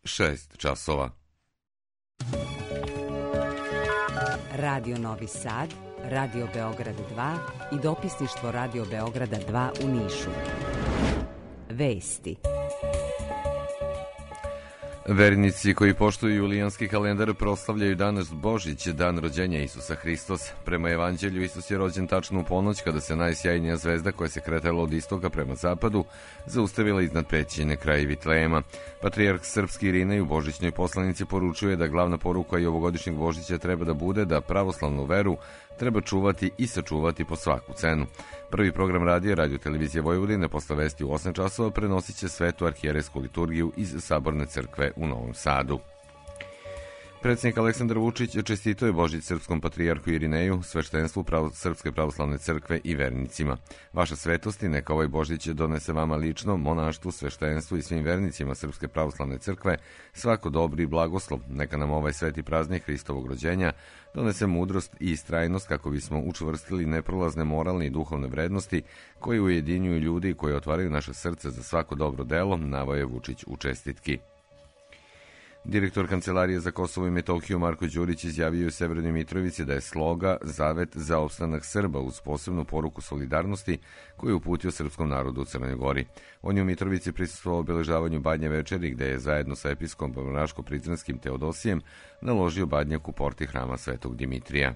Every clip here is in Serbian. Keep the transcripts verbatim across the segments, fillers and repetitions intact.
šest časova. Radio Novi Sad, Radio Beograd dva i dopisništvo Radio Beograda dva u Nišu. Vesti. Vernici koji poštuju julijanski kalendar proslavljaju danas Božić, dan rođenja Isusa Hristos. Prema evanđelju, Isus je rođen tačno u ponoć, kada se najsjajnija zvezda koja se kretala od istoka prema zapadu zaustavila iznad pećine kraj Vitlejema. Patrijarh srpski Irinej u božićnoj poslanici poručuje da glavna poruka i ovogodišnjeg Božića treba da bude da pravoslavnu veru treba čuvati i sačuvati po svaku cenu. Prvi program radija Radio Televizije Vojvodine posle vesti u osam časova prenosit će svetu arhijerejsku liturgiju iz Saborne crkve u Novom Sadu. Predsjednik Aleksandar Vučić čestitao je Božić srpskom patrijarhu Irineju, sveštenstvu pravo, Srpske pravoslavne crkve i vernicima. Vaša svetosti, neka ovaj Božić donese vama lično, monaštvu, sveštenstvu i svim vernicima Srpske pravoslavne crkve svako dobro i blagoslov. Neka nam ovaj sveti praznik Hristovog rođenja donese mudrost i istrajnost kako bismo učvrstili neprolazne moralne i duhovne vrednosti koje ujedinjuju ljudi i koje otvaraju naše srce za svako dobro delo, naveo je Vučić u čestitki. Direktor Kancelarije za Kosovo i Metohiju Marko Đurić izjavio u Severnoj Mitrovici da je sloga zavet za opstanak Srba uz posebnu poruku solidarnosti koju je uputio srpskom narodu u Crnoj Gori. On je u Mitrovici prisustvovao obeležavanju Badnje večeri gde je zajedno sa episkopom Raško-Prizrenskim Teodosijem naložio badnjak u porti hrama Svetog Dimitrija.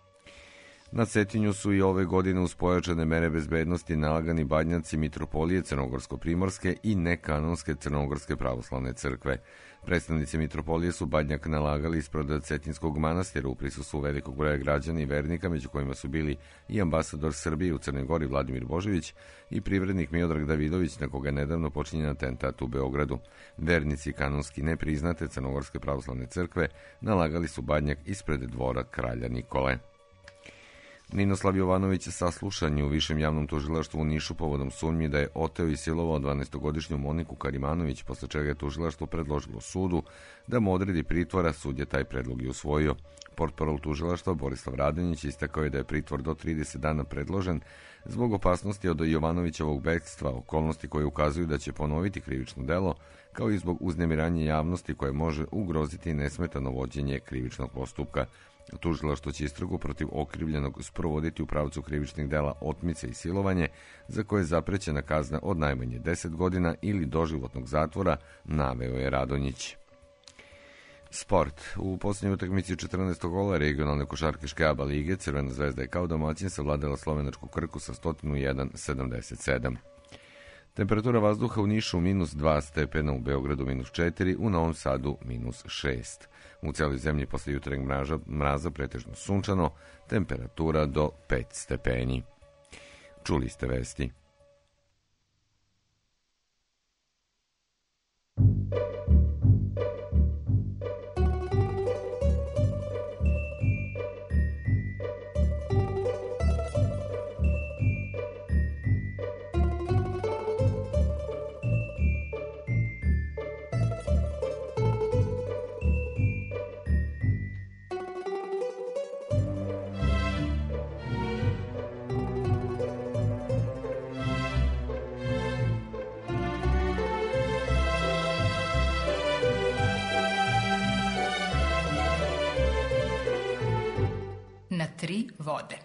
Na Cetinju su i ove godine uz pojačane mere bezbednosti nalagani badnjaci Mitropolije Crnogorsko-Primorske i nekanonske Crnogorske pravoslavne crkve. Predstavnici Mitropolije su badnjak nalagali ispred Cetinskog manastira u prisustvu velikog broja građana i vernika, među kojima su bili i ambasador Srbije u Crnoj Gori Vladimir Božević i privrednik Miodrag Davidović, na koga je nedavno počinjen atentat u Beogradu. Vernici kanonski nepriznate Crnogorske pravoslavne crkve nalagali su badnjak ispred dvora kralja Nikole. Ninoslav Jovanović saslušan je u Višem javnom tužilaštvu u Nišu povodom sumnji da je oteo i silovao dvanaestogodišnju Moniku Karimanović, posle čega je tužilaštvo predložilo sudu da mu odredi pritvora. Sud je taj predlog i usvojio. Portparol tužilaštva Borislav Radonjić istakao je da je pritvor do trideset dana predložen zbog opasnosti od Jovanovićevog bekstva, okolnosti koje ukazuju da će ponoviti krivično delo, kao i zbog uznemiranja javnosti koje može ugroziti nesmetano vođenje krivičnog postupka. Tužilaštvo će istragu protiv okrivljenog sprovoditi u pravcu krivičnih dela otmice i silovanje, za koje je zaprećena kazna od najmanje deset godina ili doživotnog zatvora, naveo je Radonjić. Sport. U posljednjoj utakmici četrnaestog kola regionalne košarkaške A B A lige Crvena zvezda je kao domaćin savladala slovenačku Krku sa sto jedan sedamdeset sedam. Temperatura vazduha u Nišu minus dva stepena, u Beogradu minus četiri, u Novom Sadu minus šest. U cijeloj zemlji posle jutarnjeg mraza, mraza pretežno sunčano, temperatura do pet stepeni. Čuli ste vesti. Na tri vode.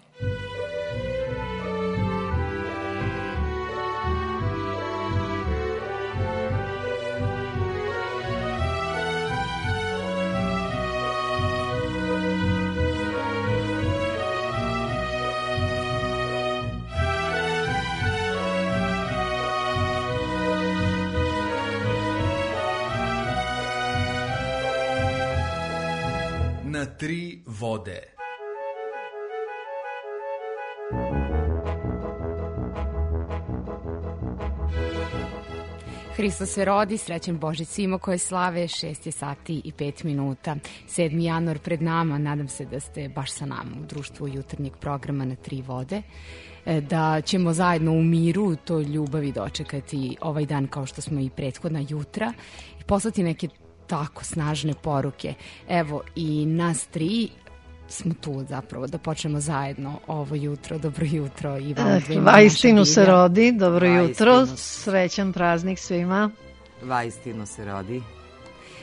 Na tri vode. Hristos se rodi, srećan Božić svima koje slave, šest je sati i pet minuta. sedmi januar pred nama, nadam se da ste baš sa nama u društvu jutarnjeg programa Na tri vode, da ćemo zajedno u miru, to ljubavi dočekati ovaj dan kao što smo i prethodna jutra i poslati neke tako snažne poruke. Evo i nas tri smo tu zapravo da počnemo zajedno ovo jutro. Dobro jutro i vam dvema. Vaistinu se rodi, dobro jutro, srećan praznik svima. Vaistinu se rodi.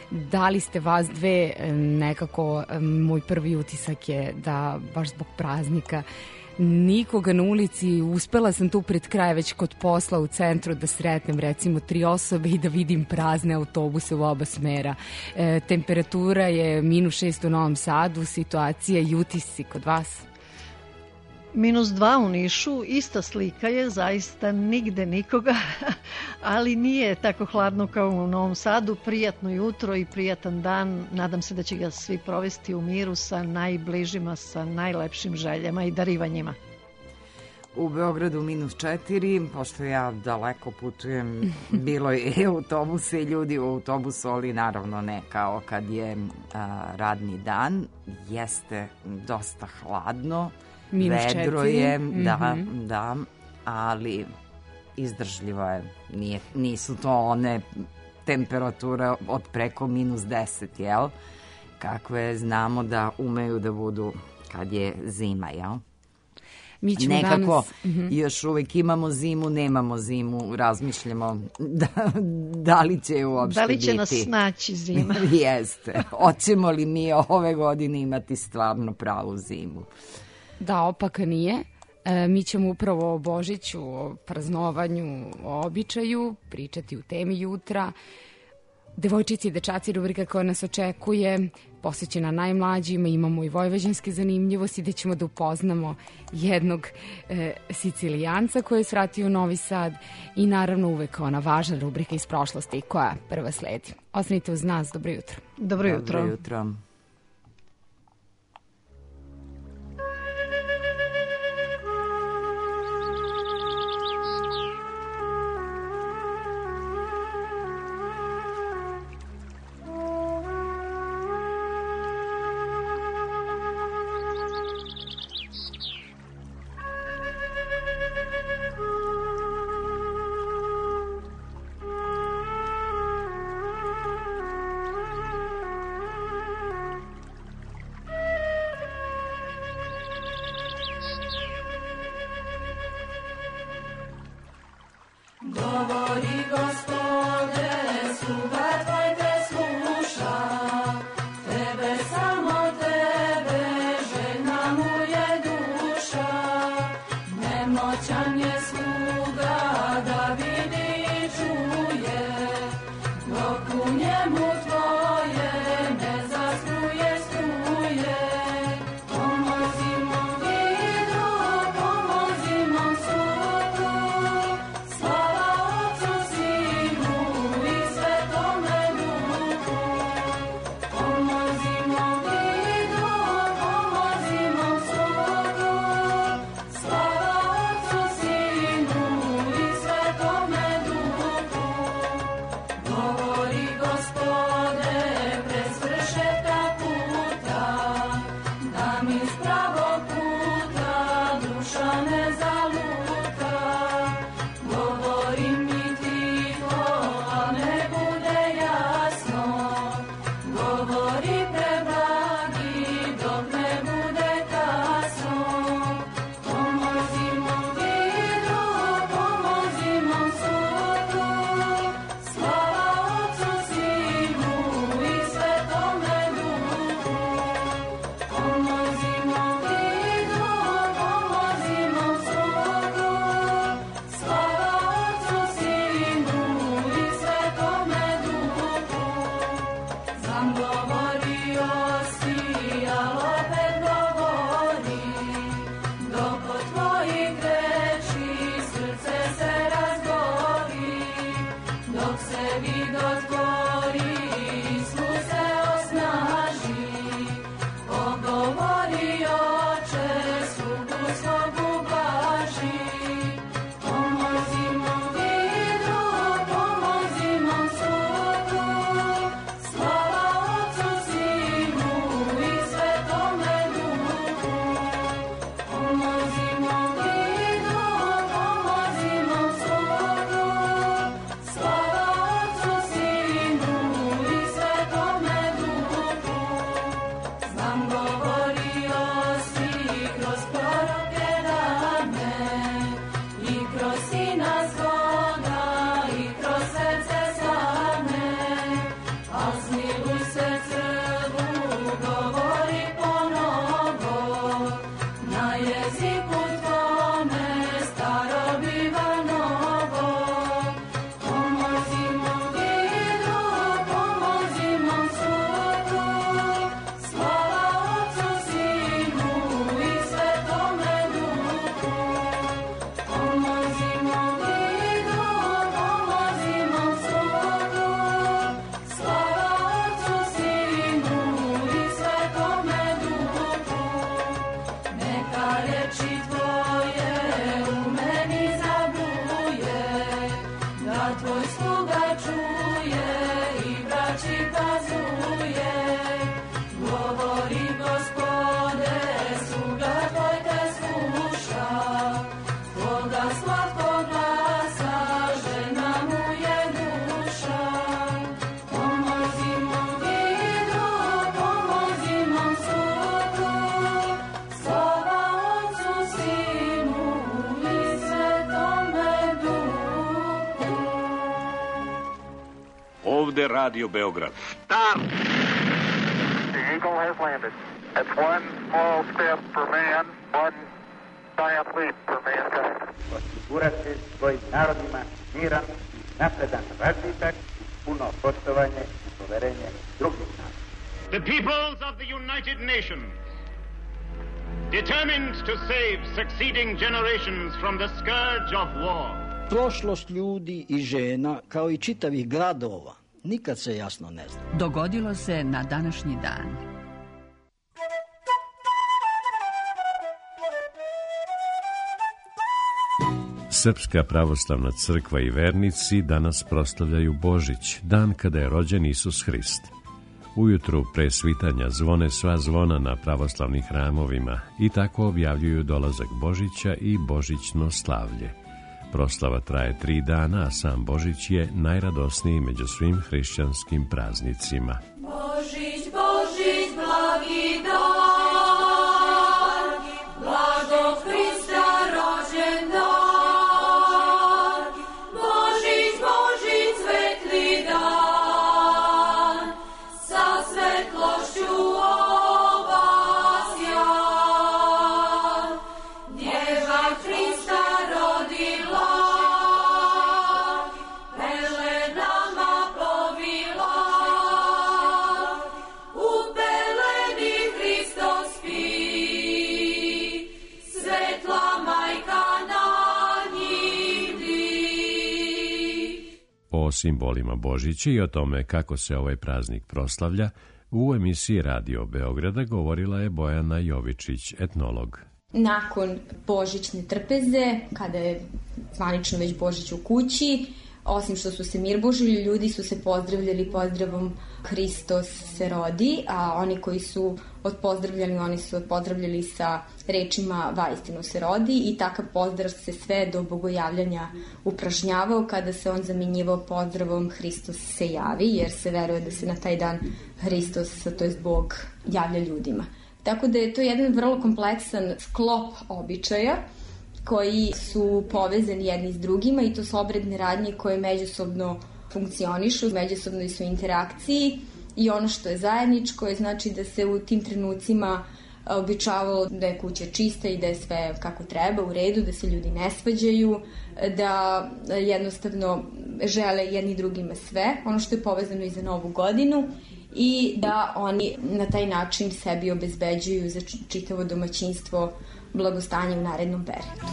Da li ste vas dve nekako, moj prvi utisak je da baš zbog praznika nikoga na ulici, uspela sam tu pred kraj već kod posla u centru da sretnem recimo tri osobe i da vidim prazne autobuse u oba smera. E, temperatura je minus šest u Novom Sadu, situacija i utisci kod vas? Minus dva u Nišu, ista slika je, zaista nigde nikoga, ali nije tako hladno kao u Novom Sadu, prijatno jutro i prijatan dan, nadam se da će ga svi provesti u miru sa najbližima, sa najlepšim željama i darivanjima. U Beogradu minus četiri, pošto ja daleko putujem, bilo je i autobuse i ljudi u autobusu, ali naravno ne kao kad je a, radni dan, jeste dosta hladno. Vedro je, da, mm-hmm. da, ali izdržljivo je. Nije, nisu to one temperature od preko minus deset, jel? Kakve znamo da umeju da budu kad je zima, jel? Mi ćemo nekako danas... mm-hmm. još uvijek imamo zimu, nemamo zimu, razmišljamo da, da li će uopšte biti. Da li će biti. Nas snaći zima? Jeste. Hoćemo li mi ove godine imati stvarno pravu zimu? Da, opak nije. E, mi ćemo upravo o Božiću, o praznovanju, o običaju, pričati u temi jutra. Devojčici i dečaci, rubrika koja nas očekuje, posvećena najmlađima, imamo i vojvođanske zanimljivosti gde ćemo da upoznamo jednog e, Sicilijanca koji je svratio u Novi Sad i naravno uvek ona važna rubrika iz prošlosti koja prva sledi. Ostanite uz nas, dobro jutro. Dobro jutro. Dobro jutro. Radio Beograd. Stop! The Eagle has landed. That's one small step for man, one giant leap for mankind. Osigurati svojim narodima miran, napredan razvitak, puno poštovanje i poverenje drugih naroda. The peoples of the United Nations, determined to save succeeding generations from the scourge of war. Prošlost ljudi i žena, kao i čitavih gradova, nikad se jasno ne zna. Dogodilo se na današnji dan. Srpska pravoslavna crkva i vernici danas proslavljaju Božić, dan kada je rođen Isus Hrist. Ujutru pre svitanja zvone sva zvona na pravoslavnim hramovima i tako objavljuju dolazak Božića i božićno slavlje. Proslava traje tri dana, a sam Božić je najradosniji među svim hrišćanskim praznicima. Božić, Božić, blagi dan, blago Hrista rođen dan. Božić, Božić, svetli dan, sa svetlošću obasjan. Djeva Hrista rodila, o simbolima Božića i o tome kako se ovaj praznik proslavlja, u emisiji Radio Beograda govorila je Bojana Jovičić, etnolog. Nakon božićne trpeze, kada je zvanično već Božić u kući, osim što su se mir božili, ljudi su se pozdravljali pozdravom Hristos se rodi, a oni koji su odpozdravljali, oni su pozdravljali sa rečima vaistinu se rodi i takav pozdrav se sve do bogojavljanja upražnjavao kada se on zamjenjivao pozdravom Hristos se javi, jer se veruje da se na taj dan Hristos, to jest Bog, javlja ljudima. Tako da je to jedan vrlo kompleksan sklop običaja koji su povezani jedni s drugima i to su obredne radnje koje međusobno funkcionišu, međusobno su u interakciji i ono što je zajedničko je znači da se u tim trenucima običavalo da je kuća čista i da je sve kako treba, u redu, da se ljudi ne svađaju, da jednostavno žele jedni drugima sve, ono što je povezano i za Novu godinu i da oni na taj način sebi obezbeđuju za čitavo domaćinstvo blagostanje u narednom periodu.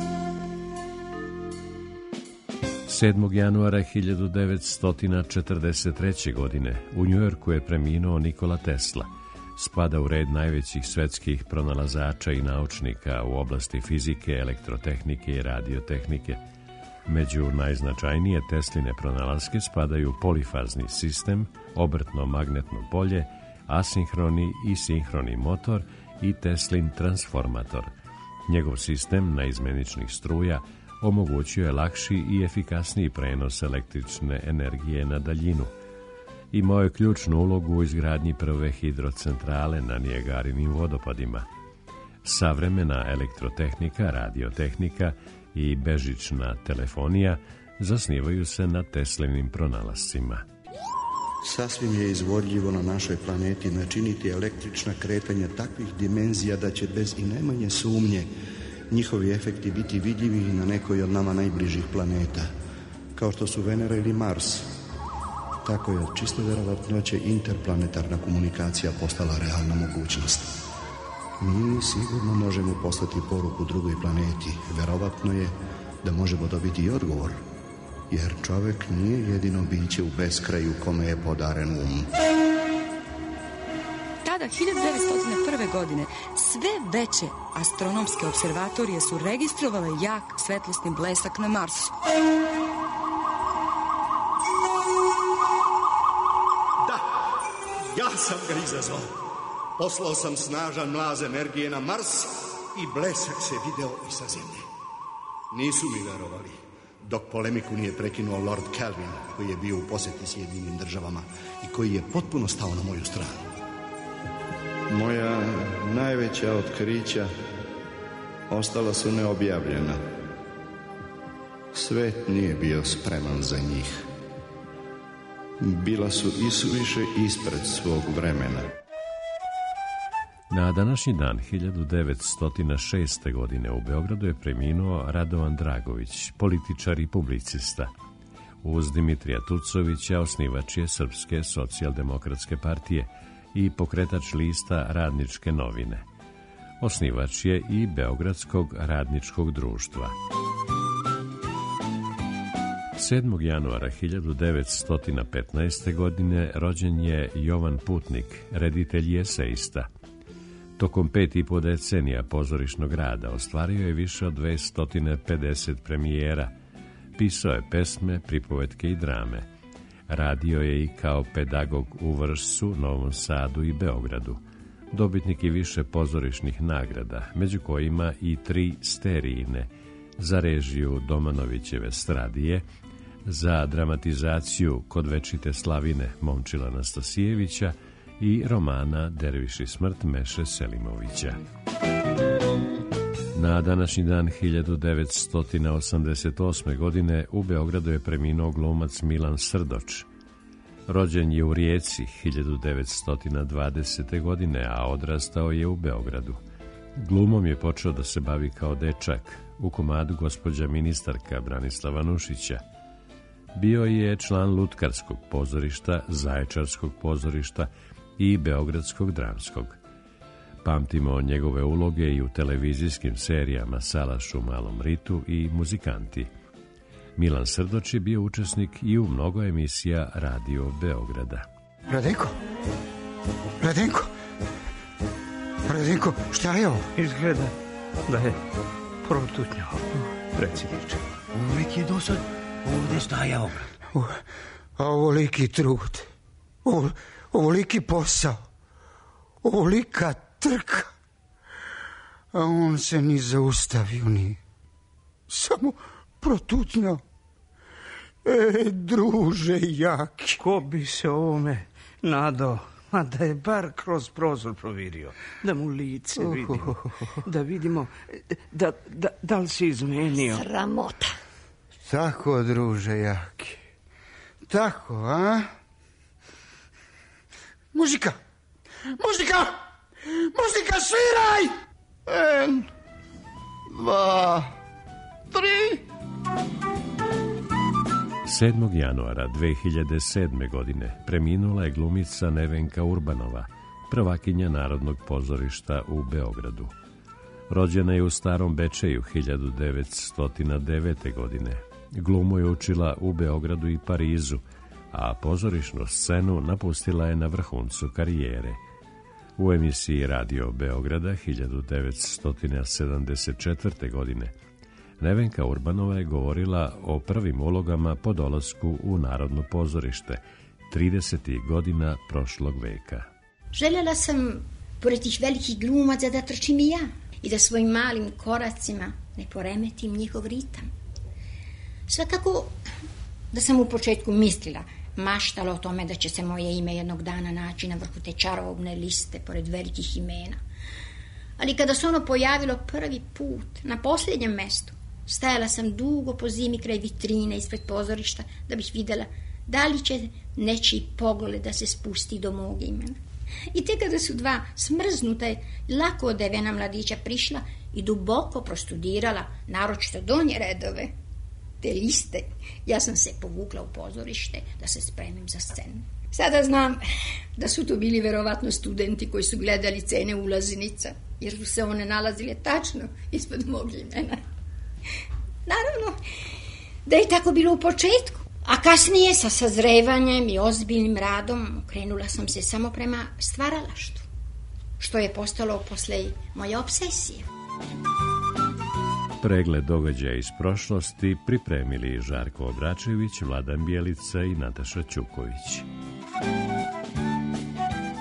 sedmog januara hiljadu devetsto četrdeset treće. godine u Njujorku je preminuo Nikola Tesla. Spada u red najvećih svetskih pronalazača i naučnika u oblasti fizike, elektrotehnike i radiotehnike. Među najznačajnije Tesline pronalaske spadaju polifazni sistem, obrtno magnetno polje, asinhroni i sinhroni motor i Teslin transformator. Njegov sistem naizmeničnih struja omogućio je lakši i efikasniji prenos električne energije na daljinu. Imao je ključnu ulogu u izgradnji prve hidrocentrale na Nijagarinim vodopadima. Savremena elektrotehnika, radiotehnika i bežična telefonija zasnivaju se na Teslinim pronalascima. Sasvim je izvodljivo na našoj planeti načiniti električna kretanja takvih dimenzija da će bez i najmanje sumnje njihovi efekti biti vidljivi i na nekoj od nama najbližih planeta, kao što su Venera ili Mars. Tako je od čiste verovatnoće interplanetarna komunikacija postala realna mogućnost. Mi sigurno možemo poslati poruku drugoj planeti. Verovatno je da možemo dobiti i odgovor, jer čovek nije jedino biće u beskraju kome je podaren um. Tada, hiljadu devetsto prve. godine, sve veće astronomske observatorije su registrovale jak svetlosni blesak na Marsu. Da, ja sam ga izazvao. Poslao sam snažan mlaz energije na Mars i blesak se video i sa Zemlje. Nisu mi verovali, dok polemiku nije prekinuo Lord Kelvin, koji je bio u posjeti Sjedinjenim državama i koji je potpuno stao na moju stranu. Moja najveća otkrića ostala su neobjavljena. Svet nije bio spreman za njih. Bila su isuviše ispred svog vremena. Na današnji dan hiljadu devetsto šeste. godine u Beogradu je preminuo Radovan Dragović, političar i publicista. Uz Dimitrija Tucovića osnivač je Srpske socijaldemokratske partije i pokretač lista Radničke novine. Osnivač je i Beogradskog radničkog društva. sedmog januara hiljadu devetsto petnaeste. godine rođen je Jovan Putnik, reditelj i esejista. Tokom pet i po decenija pozorišnog rada ostvario je više od dvesta pedeset premijera. Pisao je pesme, pripovetke i drame. Radio je i kao pedagog u Vršcu, Novom Sadu i Beogradu. Dobitnik je više pozorišnih nagrada, među kojima i tri sterijine, za režiju Domanovićeve Stradije, za dramatizaciju Kod večite slavine Momčila Anastasijevića i romana Derviš i smrt Meše Selimovića. Na današnji dan hiljadu devetsto osamdeset osme. godine u Beogradu je preminuo glumac Milan Srdoč. Rođen je u Rijeci hiljadu devetsto dvadesete. godine, a odrastao je u Beogradu. Glumom je počeo da se bavi kao dečak u komadu Gospođa ministarka Branislava Nušića. Bio je član Lutkarskog pozorišta, Zaječarskog pozorišta i Beogradskog dramskog. Pamtimo njegove uloge i u televizijskim serijama Salaš u malom ritu i Muzikanti. Milan Srdoč je bio učesnik i u mnogo emisija Radio Beograda. Radenko? Radenko? Radenko, šta je ovo? Izgleda da je protutnjao, predsjedniče. Uvijek je do sad ovdje stajao. A ovoliki trud, ovo, ovoliki posao, ovolika trka, a on se ni zaustavio, ni samo protutnjao. E, druže jaki. Ko bi se ovome nadao, a da je bar kroz prozor provirio, da mu lice vidimo, da vidimo da, da, da li si izmenio. Sramota. Tako, druže jaki. Tako, a? Muzika! Muzika! Muzika, sviraj! En, dva, tri... sedmog januara dve hiljade sedme. godine preminula je glumica Nevenka Urbanova, prvakinja Narodnog pozorišta u Beogradu. Rođena je u Starom Bečeju hiljadu devetsto devete. godine. Glumu je učila u Beogradu i Parizu, a pozorišnu scenu napustila je na vrhuncu karijere. U emisiji Radio Beograda hiljadu devetsto sedamdeset četvrte. godine Nevenka Urbanova je govorila o prvim ulogama po dolasku u Narodno pozorište tridesetih godina prošlog veka. Željela sam, pored tih velikih glumaca, da trčim i ja i da svojim malim koracima ne poremetim njihov ritam. Svakako da sam u početku mislila, maštala o tome da će se moje ime jednog dana naći na vrhu te čarobne liste pored velikih imena. Ali kada se ono pojavilo prvi put, na posljednjem mestu, stajala sam dugo po zimi kraj vitrine ispred pozorišta da bih vidjela da li će nečiji pogled da se spusti do mog imena. I tek kada su dva smrznuta i lako odevena mladića prišla i duboko prostudirala, naročito donje redove te liste, ja sam se povukla u pozorište da se spremim za scenu. Sada znam da su to bili verovatno studenti koji su gledali cene ulaznica, jer su se one nalazile tačno ispod mog imena. Naravno da je tako bilo u početku, a kasnije sa sazrevanjem i ozbiljnim radom okrenula sam se samo prema stvaralaštvu, što je postalo posle moja obsesija. Pregled događaja iz prošlosti pripremili Žarko Obračević, Vladan Bjelica i Nataša Ćuković.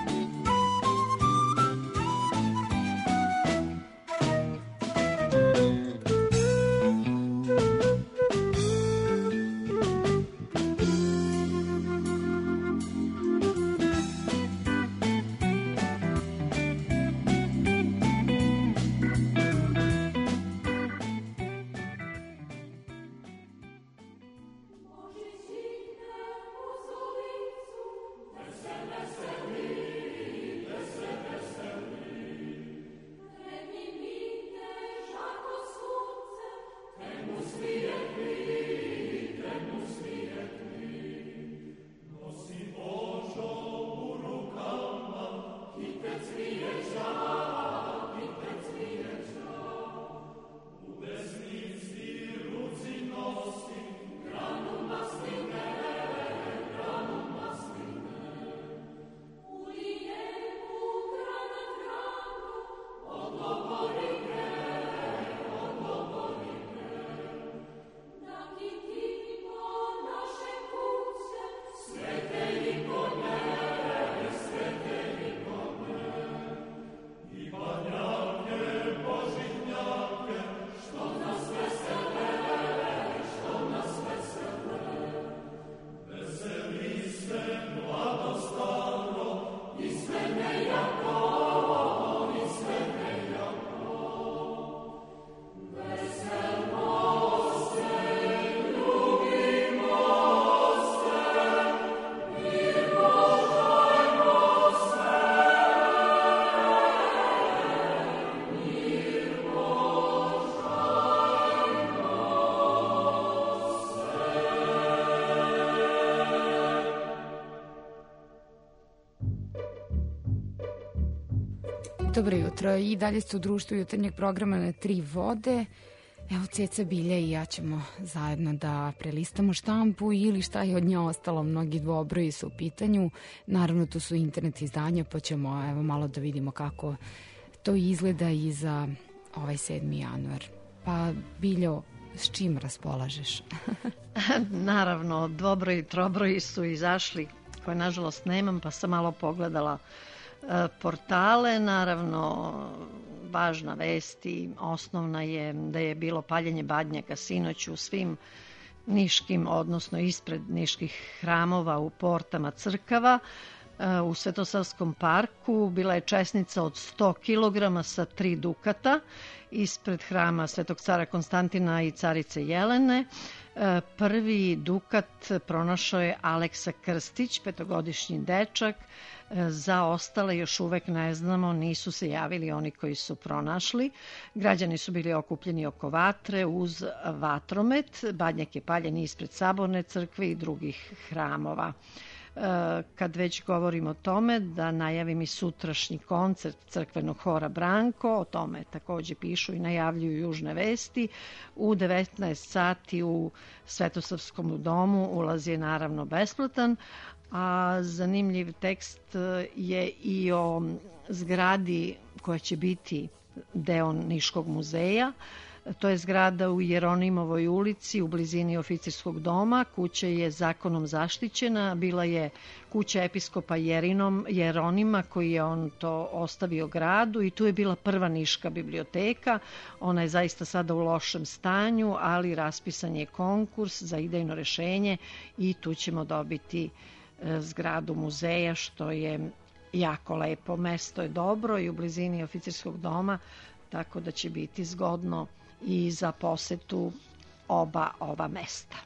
Dobro jutro, i dalje ste u društvu jutarnjeg programa na Tri vode. Evo, Ceca Bilja i ja ćemo zajedno da prelistamo štampu ili šta je od nje ostalo. Mnogi dvobroji su u pitanju. Naravno, tu su internet izdanja, pa ćemo evo malo da vidimo kako to izgleda i za ovaj sedmi januar. Pa, Biljo, s čim raspolažeš? Naravno, dvobroji i trobroji su izašli, koje nažalost nemam, pa sam malo pogledala portale. Naravno, važna vest i osnovna je da je bilo paljenje badnjaka sinoć u svim niškim, odnosno ispred niških hramova, u portama crkava. U Svetosavskom parku bila je česnica od sto kilograma sa tri dukata ispred hrama Svetog cara Konstantina i carice Jelene. Prvi dukat pronašao je Aleksa Krstić, petogodišnji dečak. Za ostale još uvek ne znamo, nisu se javili oni koji su pronašli. Građani su bili okupljeni oko vatre uz vatromet. Badnjak je paljen ispred Saborne crkve i drugih hramova. Kad već govorim o tome, da najavim i sutrašnji koncert crkvenog hora Branko, o tome takođe pišu i najavljuju Južne vesti. U devetnaest sati u Svetosavskom domu ulaz je naravno besplatan, a zanimljiv tekst je i o zgradi koja će biti deo Niškog muzeja. To je zgrada u Jeronimovoj ulici u blizini oficirskog doma. Kuća je zakonom zaštićena. Bila je kuća episkopa Jerinom, Jeronima, koji je on to ostavio gradu, i tu je bila prva niška biblioteka. Ona je zaista sada u lošem stanju, ali raspisan je konkurs za idejno rešenje i tu ćemo dobiti zgradu muzeja, što je jako lepo. Mesto je dobro i u blizini oficirskog doma, tako da će biti zgodno i za posetu oba ova mesta.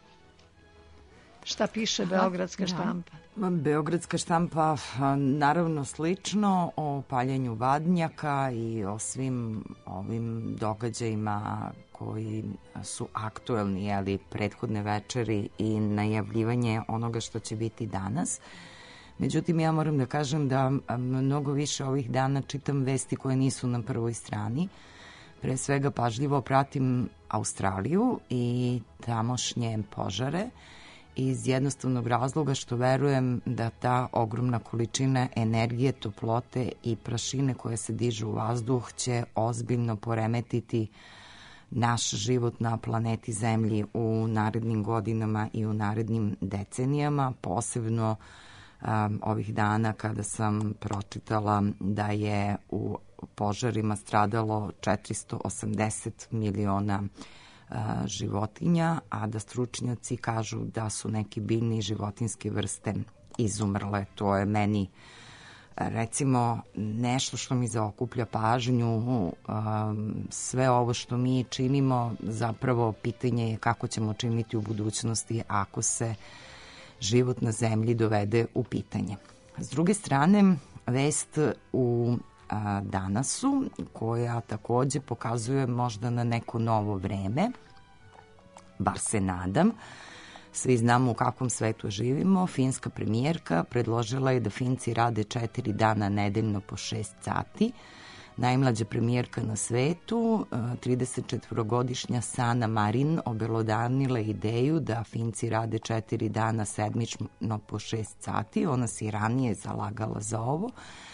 Šta piše Beogradska štampa? Beogradska štampa naravno slično o paljenju vadnjaka i o svim ovim događajima koji su aktuelni, ali prethodne večeri i najavljivanje onoga što će biti danas. Međutim, ja moram da kažem da mnogo više ovih dana čitam vesti koje nisu na prvoj strani. Pre svega pažljivo pratim Australiju i tamošnje požare iz jednostavnog razloga što verujem da ta ogromna količina energije, toplote i prašine koje se dižu u vazduh će ozbiljno poremetiti naš život na planeti Zemlji u narednim godinama i u narednim decenijama, posebno um, ovih dana kada sam pročitala da je u požarima stradalo četiristo osamdeset miliona uh, životinja, a da stručnjaci kažu da su neki biljni i životinske vrste izumrle. To je meni recimo nešto što mi zaokuplja pažnju. Um, sve ovo što mi činimo, zapravo pitanje je kako ćemo činiti u budućnosti ako se život na zemlji dovede u pitanje. S druge strane, vest u a, Danasu, koja takođe pokazuje možda na neko novo vreme, bar se nadam. Svi znamo u kakvom svetu živimo. Finska premijerka predložila je da Finci rade četiri dana nedeljno po šest sati. Najmlađa premijerka na svetu, tridesetčetvorogodišnja Sana Marin, obelodanila ideju da Finci rade četiri dana sedmično po šest sati. Ona se i ranije zalagala za ovo.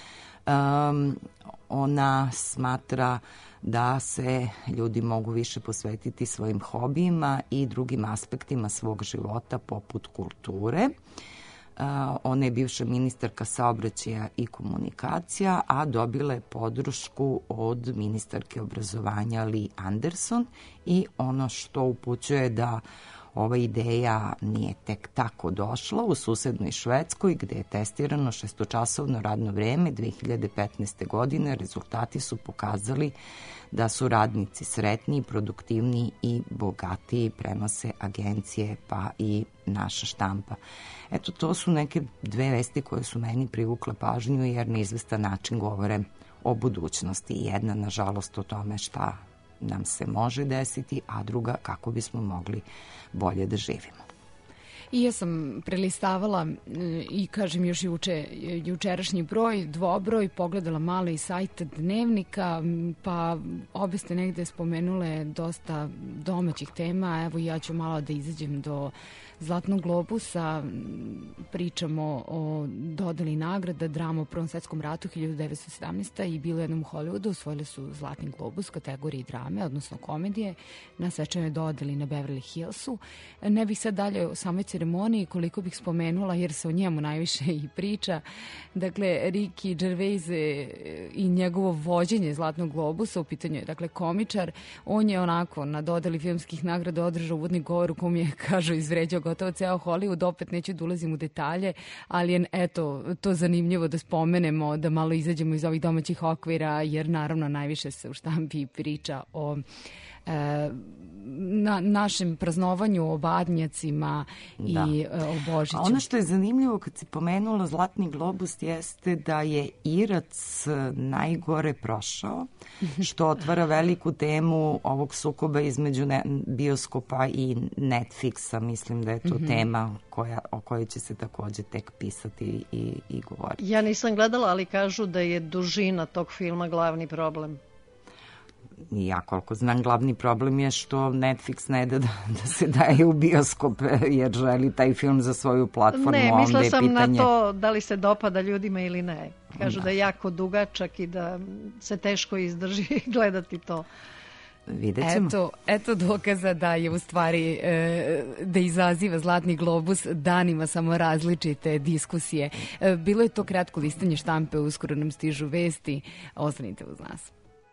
Um, ona smatra da se ljudi mogu više posvetiti svojim hobijima i drugim aspektima svog života, poput kulture. Uh, ona je bivša ministarka saobraćaja i komunikacija, a dobila je podršku od ministarke obrazovanja Li Anderson, i ono što upućuje da ova ideja nije tek tako došla. U susednoj Švedskoj, gde je testirano šestočasovno radno vreme dve hiljade petnaeste. godine, rezultati su pokazali da su radnici sretniji, produktivniji i bogatiji, prenose agencije pa i naša štampa. Eto, to su neke dve vesti koje su meni privukle pažnju, jer na izvestan način govore o budućnosti. Jedna, nažalost, o tome šta nam se može desiti, a druga kako bismo mogli bolje da živimo. I ja sam prelistavala i kažem još juče, jučerašnji broj, dvobroj, pogledala malo i sajt Dnevnika, pa obe ste negde spomenule dosta domaćih tema. Evo ja ću malo da izađem do Zlatnog globusa, pričamo o dodeli nagrada, drama o Prvom svetskom ratu hiljadu devetsto sedamnaeste. i bilo jednom u Hollywoodu, osvojili su Zlatni globus kategoriji drame, odnosno komedije, na svečanoj dodeli na Beverly Hillsu. Ne bih sad dalje o samoj ceremoniji, koliko bih spomenula, jer se o njemu najviše i priča. Dakle, Ricky Gervais i njegovo vođenje Zlatnog globusa, u pitanju je, dakle, komičar. On je onako na dodeli filmskih nagrada održao uvodni govor u kom je, kažu, izvređao gotovo ceo Hollywood. Opet neću da ulazim u detalje, ali je, eto, to zanimljivo da spomenemo, da malo izađemo iz ovih domaćih okvira, jer naravno najviše se u štampi priča o e, na našem praznovanju, o badnjacima i da. o Božiću. A ono što je zanimljivo kad si pomenula Zlatni globus jeste da je Irac najgore prošao, što otvara veliku temu ovog sukoba između ne, bioskopa i Netflixa. Mislim da je to mm-hmm. tema koja, o kojoj će se takođe tek pisati i, i govoriti. Ja nisam gledala, ali kažu da je dužina tog filma glavni problem. Ja koliko znam, glavni problem je što Netflix ne da da se daje u bioskop jer želi taj film za svoju platformu. Ne, onda mislila je sam pitanje... na to da li se dopada ljudima ili ne. Kažu da, da je jako dugačak i da se teško izdrži gledati to. Vidjet ćemo. Eto, eto dokaza da je u stvari e, da izaziva Zlatni globus danima samo različite diskusije. E, bilo je to kratko listanje štampe, uskoro nam stižu vesti. Ostanite uz nas.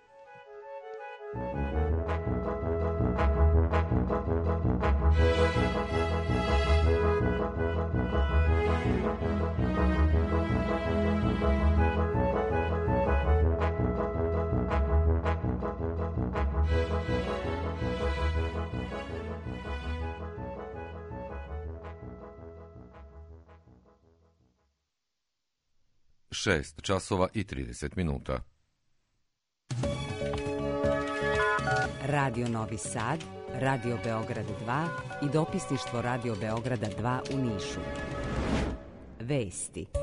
Šest časova i trideset minuta. Radio Novi Sad, Radio Beograd dva i dopisništvo Radio Beograda dva u Nišu. Vesti.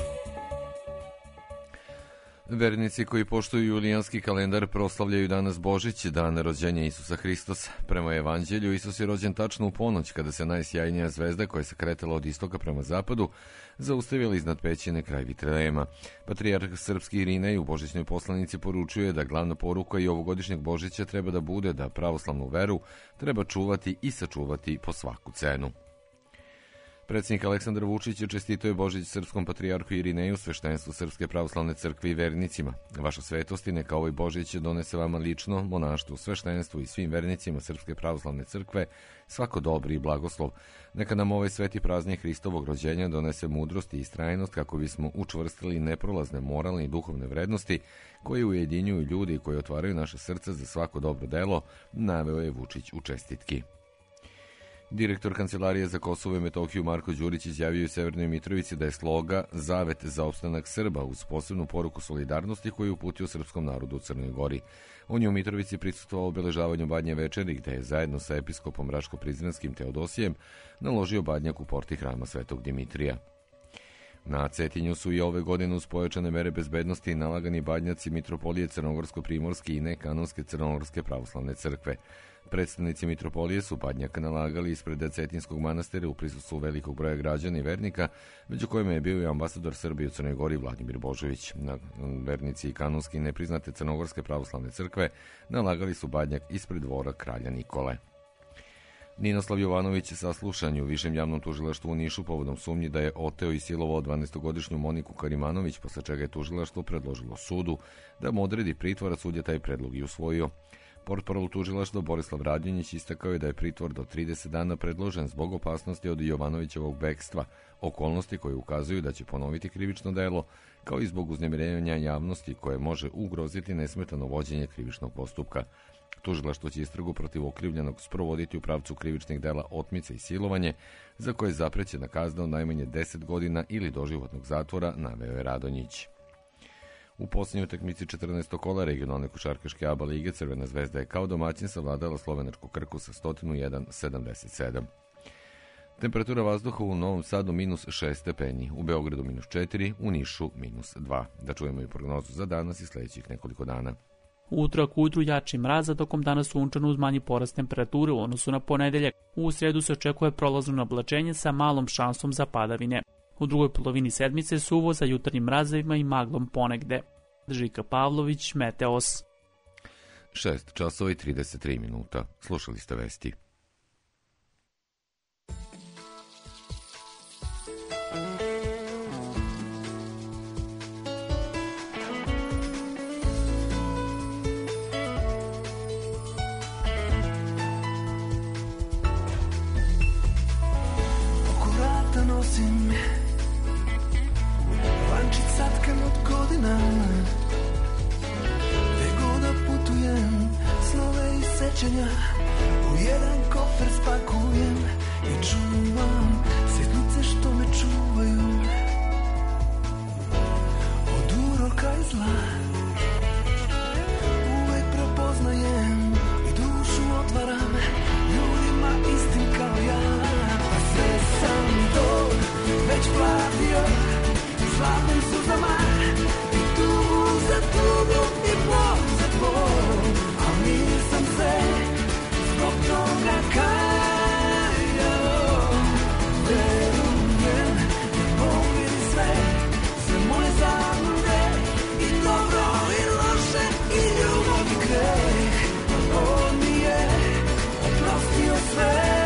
Vernici koji poštuju julijanski kalendar proslavljaju danas Božić, dan rođenja Isusa Hristosa. Prema evanđelju, Isus je rođen tačno u ponoć, kada se najsjajnija zvezda koja se kretala od istoka prema zapadu zaustavila iznad pećine kraj Vitrelema. Patrijarh srpski Irinej u božićnoj poslanici poručuje da glavna poruka i ovogodišnjeg Božića treba da bude da pravoslavnu veru treba čuvati i sačuvati po svaku cenu. Predsjednik Aleksandar Vučić čestitao je Božić srpskom patrijarhu Irineju, sveštenstvu Srpske pravoslavne crkve i vernicima. Vaša svetost i neka ovaj Božić donese vama lično, monaštvu, sveštenstvu i svim vernicima Srpske pravoslavne crkve svako dobri i blagoslov. Neka nam ovaj sveti praznik Hristovog rođenja donese mudrost i istrajnost kako bismo učvrstili neprolazne moralne i duhovne vrednosti koje ujedinjuju ljudi i koji otvaraju naše srce za svako dobro delo, naveo je Vučić u čestitki. Direktor Kancelarije za Kosovo i Metohiju Marko Đurić izjavio u Severnoj Mitrovici da je sloga zavet za opstanak Srba uz posebnu poruku solidarnosti koju je uputio srpskom narodu u Crnoj Gori. On je u Mitrovici prisustvovao obeležavanju Badnje večeri gde je zajedno sa episkopom Raško-Prizrenskim Teodosijem naložio badnjak u porti hrama Svetog Dimitrija. Na Cetinju su i ove godine uz pojačane mere bezbednosti nalagani badnjaci Mitropolije Crnogorsko-Primorske i nekanonske Crnogorske pravoslavne crkve. Predstavnici Mitropolije su badnjak nalagali ispred Cetinskog manastira u prisustvu velikog broja građana i vernika, među kojima je bio i ambasador Srbije u Crnoj Gori Vladimir Božović. Vernici i kanonski nepriznate Crnogorske pravoslavne crkve nalagali su badnjak ispred dvora kralja Nikole. Ninoslav Jovanović je saslušan u Višem javnom tužilaštvu u Nišu povodom sumnji da je oteo i silovao dvanaestogodišnju Moniku Karimanović, posle čega je tužilaštvo predložilo sudu da mu odredi pritvor, a sud je taj predlog i usvojio. Portparol tužilaštva Borislav Radonjić istakao je da je pritvor do trideset dana predložen zbog opasnosti od Jovanovićevog bekstva, okolnosti koje ukazuju da će ponoviti krivično delo, kao i zbog uznemirenja javnosti koje može ugroziti nesmetano vođenje krivičnog postupka. Tužilaštvo će istragu protiv okrivljenog sprovoditi u pravcu krivičnih dela otmice i silovanje, za koje je zaprećena kazna od najmanje deset godina ili doživotnog zatvora, naveo je Radonjić. U posljednjoj utakmici četrnaestog kola regionalne košarkaške A B A lige Crvena zvezda je kao domaćin savladala slovenačku Krku sa sto jedan sedamdeset sedam. Temperatura vazduha u Novom Sadu minus šest stepeni, u Beogradu minus četiri, u Nišu minus dva. Da čujemo i prognozu za danas i sljedećih nekoliko dana. Utorak ujutru jači mraz, a tokom dana sunčano uz manji porast temperature u odnosu na ponedeljak. U sredu se očekuje prolazno oblačenje sa malom šansom za padavine. U drugoj polovini sedmice suvo za jutarnjim mrazevima i maglom ponegde. Žika Pavlović, Meteos. šest časova i trideset tri minuta. Slušali ste vesti. Nosim lančić satkan od godina, gde god da putujem, snove i sećanja u jedan kofer spakujem i čuvam sitnice što me čuvaju od uroka i zla. Uvek prepoznajem i dušu otvaram ljudima istim kao ja. Sve sam to već platio slavnim suzama i tugu za tugu i bol za bol, a nisam se zbog toga kajao. Verujem da Bog vidi sve, sve moje zablude i dobro i loše i ljubav i greh, a On mi je oprostio sve.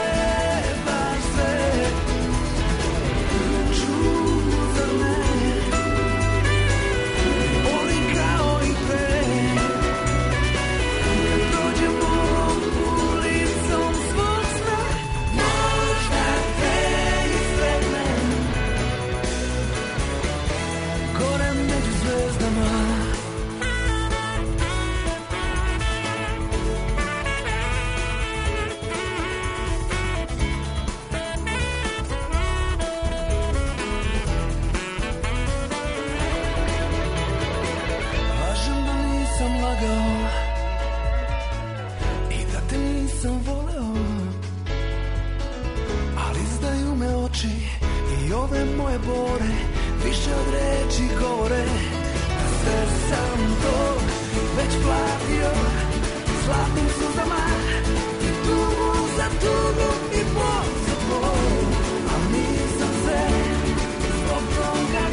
I ove moje bore više od reči govore. Sve sam to već platio zlatnim suzama i tugu za tugu i bol za bol, a nisam se zbog toga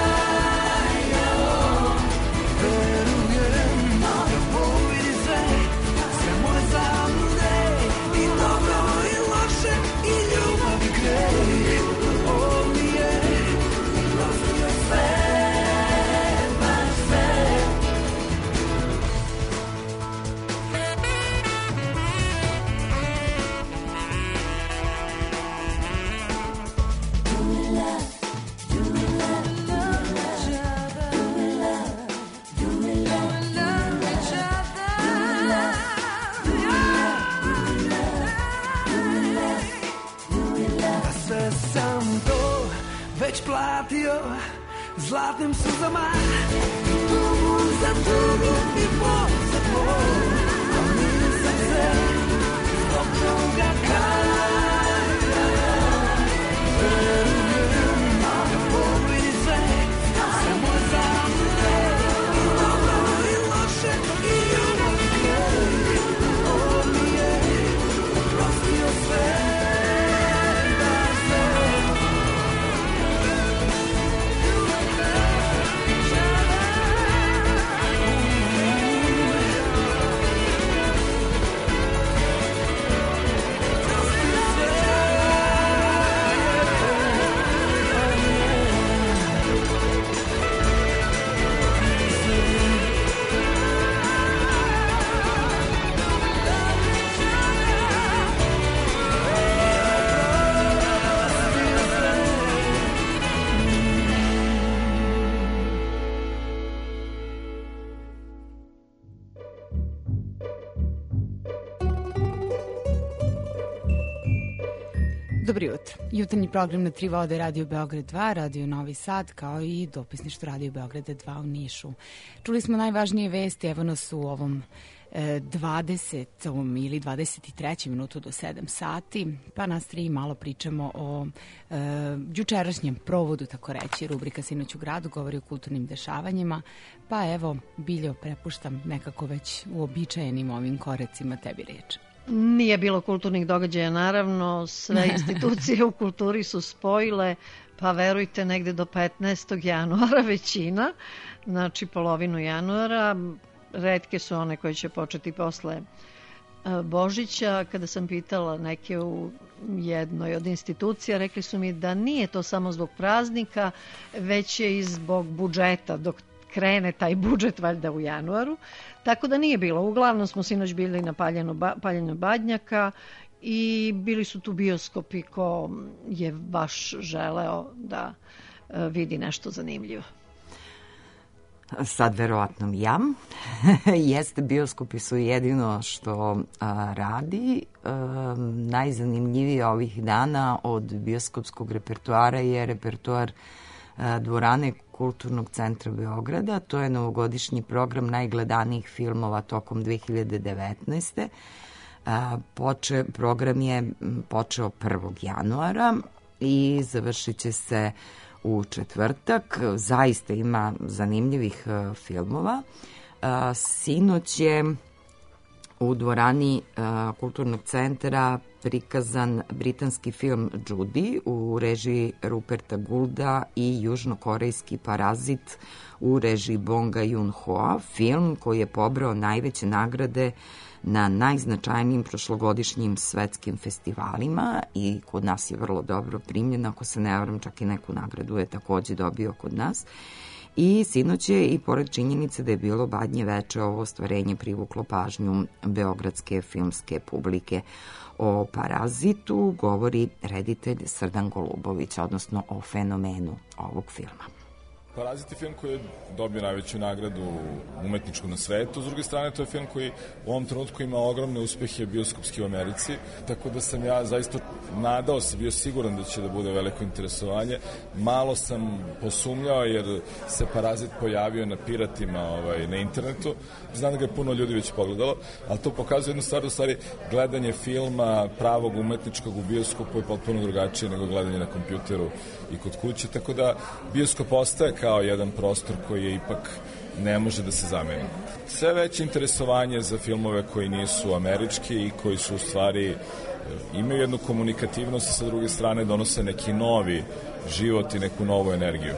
kajao. Verujem da Bog vidi sve, sve moje zablude i dobro i loše i ljubav i greh. On mi je oprostio sve, baš sve. Već platio zlatnim suzama i tugu za tugu i bol za bol, a nisam se zbog toga kajao. Verujem da Bog vidi sve, sve moje zablude i dobro i loše i ljubav i greh. On mi je oprostio sve. Dobro jutro. Jutarnji program na Tri vode, Radio Beograd dva, Radio Novi Sad, kao i dopisništvo Radio Beograda dva u Nišu. Čuli smo najvažnije vesti, evo nas u ovom dvadesetom ili dvadeset trećem minutu do sedam sati, pa nas tri malo pričamo o e, jučerašnjem provodu, tako reći, rubrika Sinoć u gradu, govori o kulturnim dešavanjima, pa evo, Biljo, prepuštam nekako već uobičajenim ovim korecima tebi reč. Nije bilo kulturnih događaja, naravno, sve institucije u kulturi su spojile, pa verujte, negde do petnaestog januara većina, znači polovinu januara. Retke su one koje će početi posle Božića. Kada sam pitala neke u jednoj od institucija, rekli su mi da nije to samo zbog praznika, već je i zbog budžeta, dok krene taj budžet valjda u januaru. Tako da nije bilo. Uglavnom smo sinoć bili na paljenju badnjaka i bili su tu bioskopi ko je baš želeo da vidi nešto zanimljivo. Sad verovatno ja. Jeste, bioskopi su jedino što a, radi. A, najzanimljivije ovih dana od bioskopskog repertoara je repertoar a, dvorane Kulturnog centra Beograda. To je novogodišnji program najgledanijih filmova tokom dve hiljade devetnaeste. A, poče, program je počeo prvog januara i završit će se u četvrtak. Zaista ima zanimljivih uh, filmova. Uh, sinoć je u dvorani uh, Kulturnog centra prikazan britanski film Judy u režiji Ruperta Goulda i južnokorejski Parazit u režiji Bonga Joon-hoa, film koji je pobrao najveće nagrade na najznačajnijim prošlogodišnjim svetskim festivalima i kod nas je vrlo dobro primljen, ako se ne varam, čak i neku nagradu je takođe dobio kod nas. I sinoć je, i pored činjenice da je bilo Badnje veče, ovo ostvarenje privuklo pažnju beogradske filmske publike. O Parazitu govori reditelj Srdan Golubović, odnosno o fenomenu ovog filma. Parazit je film koji je dobio najveću nagradu umetničku na svetu. S druge strane, to je film koji u ovom trenutku ima ogromne uspehe bioskopski u Americi, tako da sam ja zaista nadao se, bio siguran da će da bude veliko interesovanje. Malo sam posumljao jer se Parazit pojavio na piratima ovaj, na internetu. Znam da ga je puno ljudi već pogledalo, ali to pokazuje jednu stvar, u stvari gledanje filma pravog umetničkog u bioskopu je potpuno drugačije nego gledanje na kompjuteru i kod kuće, tako da bioskop ostaje kao jedan prostor koji je ipak ne može da se zameni. Sve veće interesovanje za filmove koji nisu američki i koji su u stvari imaju jednu komunikativnost i sa druge strane donose neki novi život i neku novu energiju.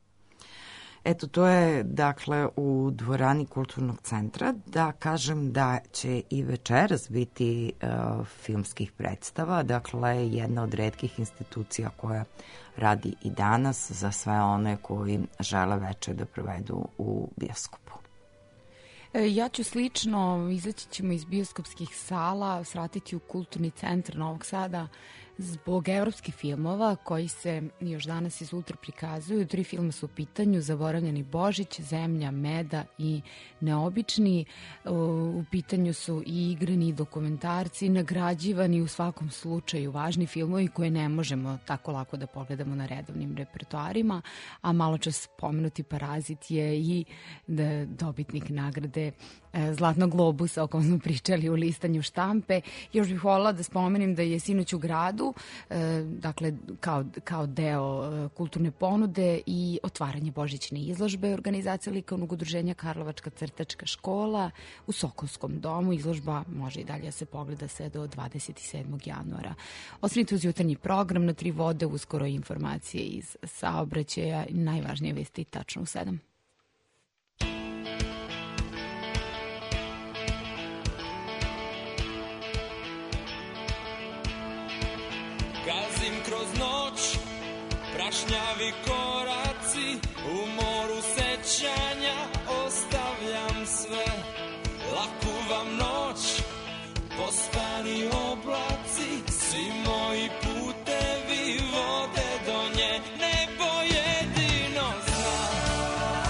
Eto, to je, dakle, u dvorani Kulturnog centra. Da kažem da će i večeras biti uh, filmskih predstava. Dakle, jedna od retkih institucija koja radi i danas za sve one koji žele veče da provedu u bioskopu. Ja ću slično, izaći ćemo iz bioskopskih sala, sratiti u Kulturni centar Novog Sada zbog evropskih filmova koji se još danas i sutra prikazuju. Tri filma su u pitanju: Zaboravljeni Božić, Zemlja meda i Neobični. U pitanju su i igrani i dokumentarci, nagrađivani u svakom slučaju važni filmovi koje ne možemo tako lako da pogledamo na redovnim repertoarima, a malo čas spomenuti Parazit je i dobitnik nagrade Zlatnog globusa o kojem smo pričali u listanju štampe. Još bih voljela da spomenem da je sinoć u gradu, dakle kao, kao deo kulturne ponude i otvaranje božićne izložbe organizacija likovnog udruženja Karlovačka crtačka škola u Sokolskom domu. Izložba može i dalje da se pogleda sve do dvadeset sedmog januara. Ostanite uz jutarnji program na Tri vode, uskoro informacije iz saobraćaja i najvažnije vesti tačno u sedam. Gazim kroz noć, prašnjavi koraci, u moru sećanja ostavljam sve. Laku vam noć, postani oblaci, svi moji putevi vode do nje, nebo jedino zna.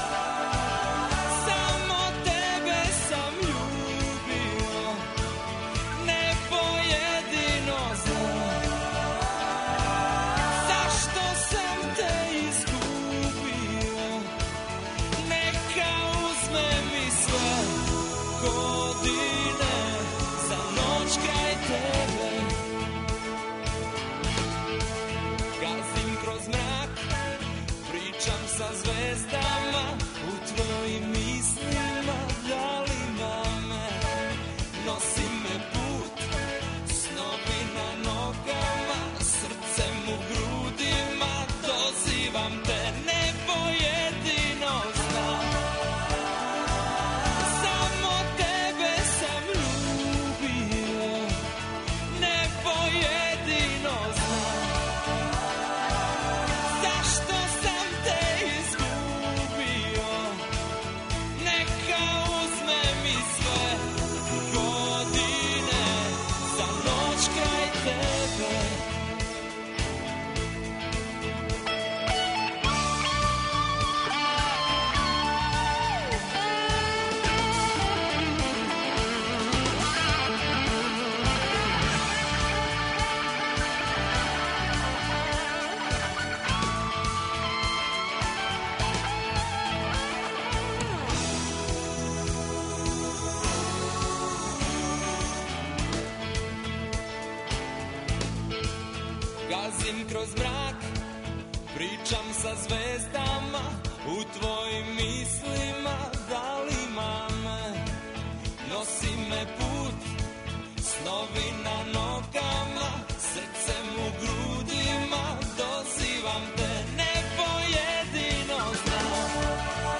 Gazim kroz mrak, pričam sa zvezdama, u tvojim mislima da li mame. Nosi me put, snovi na nogama, srcem u grudima, dozivam te, nebo jedino znam.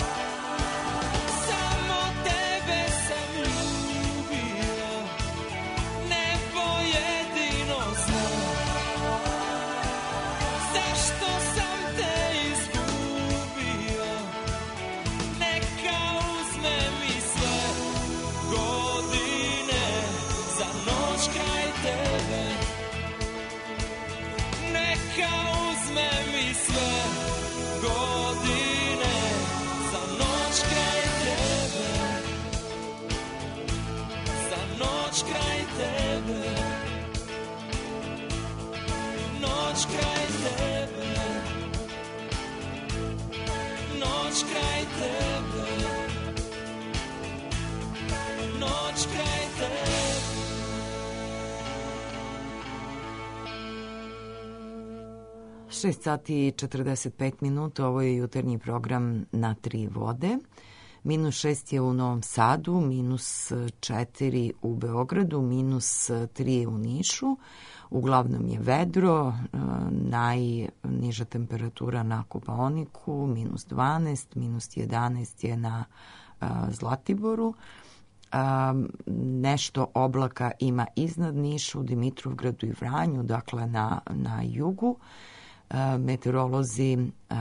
Samo tebe sam ljubio, nebo jedino znam. Zašto sam te izgubio, neka uzme mi sve godine za noć kraj tebe. Neka uzme mi sve godine za noć kraj tebe. Za noć kraj tebe. Noć kraj tebe. Noć kraj tebe. Noć kraj tebe. šest sati i četrdeset pet minuta, ovo je jutarnji program Na tri vode. Minus šest je u Novom Sadu, minus četiri u Beogradu, minus tri u Nišu. Uglavnom je vedro, najniža temperatura na Kopaoniku, minus dvanaest, minus jedanaest je na Zlatiboru. Nešto oblaka ima iznad Niša, u Dimitrovgradu i Vranju, dakle na, na jugu. Meteorolozi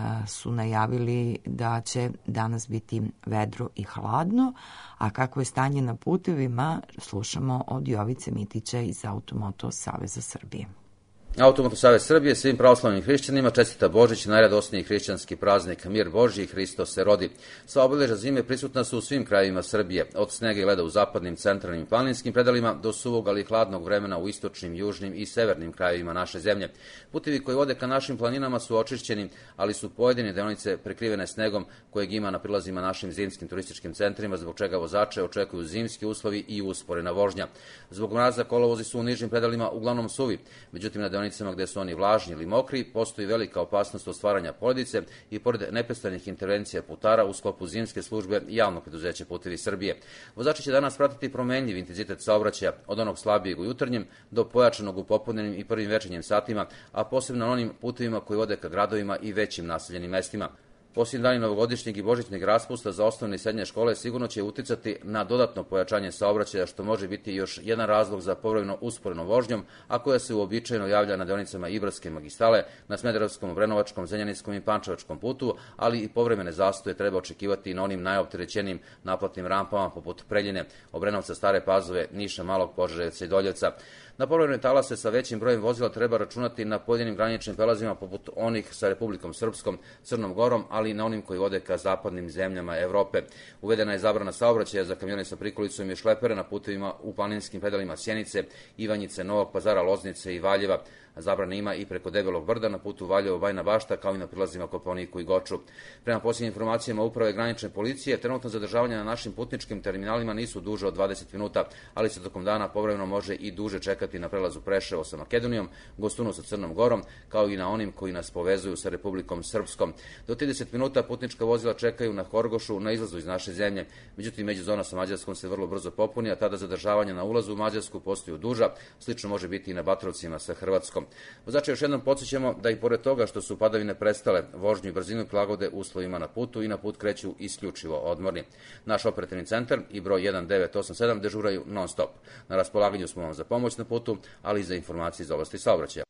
su najavili da će danas biti vedro i hladno, a kako je stanje na putevima slušamo od Jovice Mitića iz Automoto Saveza Srbije. Automoto Savez Srbije svim pravoslavnim hrišćanima čestita Božić, najradosniji hrišćanski praznik, mir Božji, Hristos se rodi. Sva obeležja zime prisutna su u svim krajevima Srbije, od snega i leda u zapadnim, centralnim i planinskim predelima do suvog ali hladnog vremena u istočnim, južnim i severnim krajevima naše zemlje. Putevi koji vode ka našim planinama su očišćeni, ali su pojedine deonice prekrivene snegom kojeg ima na prilazima našim zimskim turističkim centrima, zbog čega vozače očekuju zimski uslovi i usporena vožnja. Zbog mraza kolovozi su u nižim predelima uglavnom suvi, međutim na deonicama gde su oni vlažni ili mokri, postoji velika opasnost od stvaranja poledice i pored neprestanih intervencija putara u sklopu zimske službe javnog preduzeća Putevi Srbije. Vozači će danas pratiti promenljiv intenzitet saobraćaja od onog slabijeg u jutarnjem do pojačanog u popodnevnim i prvim večernjim satima, a posebno na onim putevima koji vode ka gradovima i većim naseljenim mestima. Posljednji dani novogodišnjeg i božićnog raspusta za osnovne i srednje škole sigurno će uticati na dodatno pojačanje saobraćaja, što može biti još jedan razlog za povremeno usporenom vožnjom, a koja se uobičajeno javlja na deonicama Ibarske magistrale, na Smederevskom, Obrenovačkom, Zrenjaninskom i Pančevačkom putu, ali i povremene zastoje treba očekivati i na onim najopterećenijim naplatnim rampama poput Preljine, Obrenovca, Stare Pazove, Niša, Malog Požarevca i Doljevca. Na povremene talase sa većim brojem vozila treba računati na pojedinim graničnim prelazima poput onih sa Republikom Srpskom, Crnom Gorom, ali i na onim koji vode ka zapadnim zemljama Evrope. Uvedena je zabrana saobraćaja za kamione sa prikolicom i šlepere na putevima u planinskim predelima Sjenice, Ivanjice, Novog Pazara, Loznice i Valjeva. Zabrana ima i preko Debelog brda na putu Valjevo-Bajna Bašta, kao i na prilazima Kopaoniku i Goču. Prema posljednjim informacijama Uprave granične policije, trenutno zadržavanje na našim putničkim terminalima nisu duže od dvadeset minuta, ali se tokom dana povremeno može i duže čekati na prelazu Preševo sa Makedonijom, Gostunu sa Crnom Gorom, kao i na onim koji nas povezuju sa Republikom Srpskom. Do trideset minuta putnička vozila čekaju na Horgošu na izlazu iz naše zemlje. Međutim, međuzona sa Mađarskom se vrlo brzo popuni, a tada zadržavanje na ulazu u Mađarsku postaju duža, slično može biti i na Batrovcima sa Hrvatskom. Vozače još jednom podsjećamo da i pored toga što su padavine prestale, vožnju i brzinu prilagode uslovima na putu i na put kreću isključivo odmorni. Naš operativni centar i broj jedan devet osam sedam dežuraju non stop. Na raspolaganju smo vam za pomoć na putu, ali i za informacije iz oblasti saobraćaja.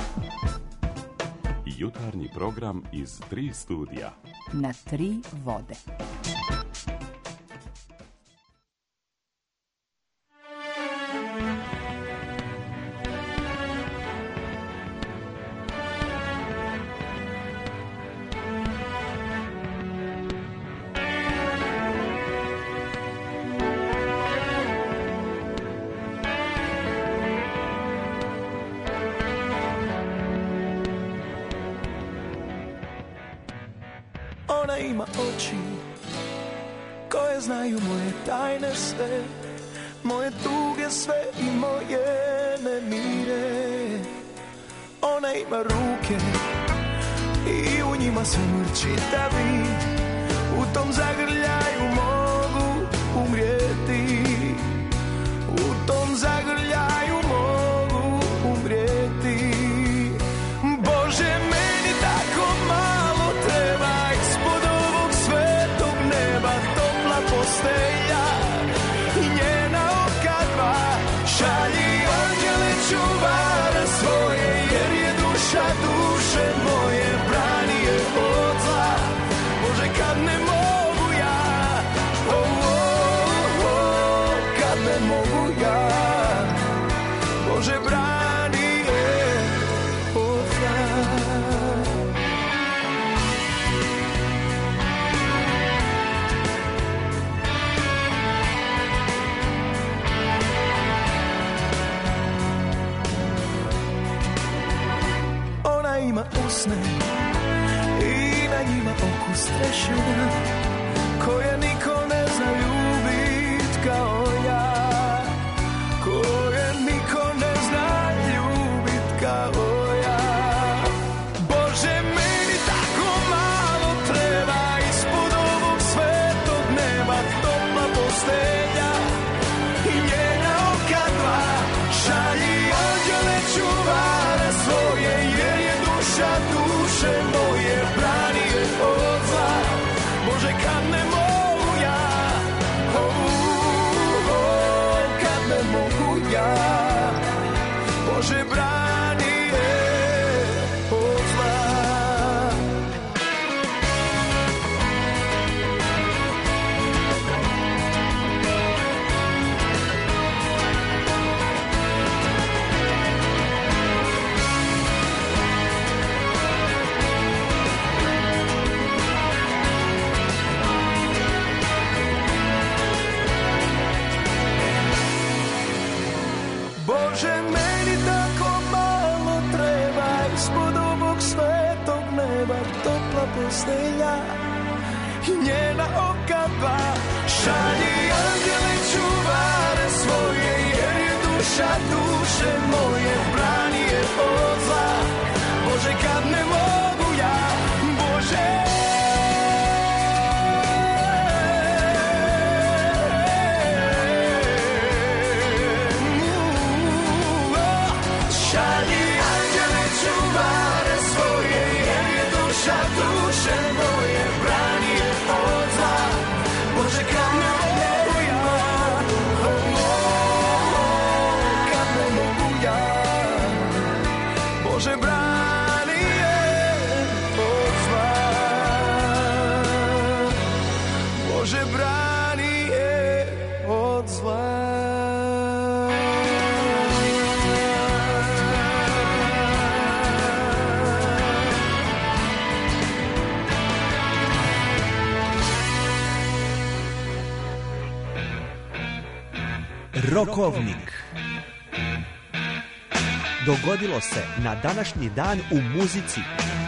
Jutarnji program iz tri studija. Na tri vode. Ona ima oči koje znaju moje tajne sve, moje tuge sve i moje nemire. Ona ima ruke i u njima svemir čitavi, u tom zagrljaju mogu umrijeti, u tom zagrljaju mogu umrijeti. Bože, meni tako malo treba, ispod ovog svetog neba topla postelja i njena oka dva. Šalji anđele čuvara svoje, jer je duša duše moje, brani je od zla. Bože, kad ne mogu ja, oh, oh, oh, kad ne mogu ja, Bože, brani je od zla. Ona ima usne i na njima okus trešina, koje niko ne zna ljubit kao ja, koje niko ne zna ljubit kao ja. Bože, meni tako malo treba, ispod ovog svetog neba topla postelja i njena oka dva. Šalji anđele čuvara svoje, jer je duša duše moje, brani je od zla. Bože, kad ne mogu ja, oh, oh, kad ne mogu ja, Bože, brani je od zla. Bože, meni tako malo treba, ispod ovog svetog neba topla postelja i njena oka dva. Šalji anđele čuvare svoje, jer je duša duše moje, brani je od zla. Bože, kad ne mogu ja, Bože, čuvare svoje, jer je duša duše moje, brani je od zla. Bože, kad ne mogu ja, oh, oh, kad ne mogu ja, Bože, brani je od zla. Bože, brani je od zla. Rokovnik. Dogodilo se na današnji dan u muzici.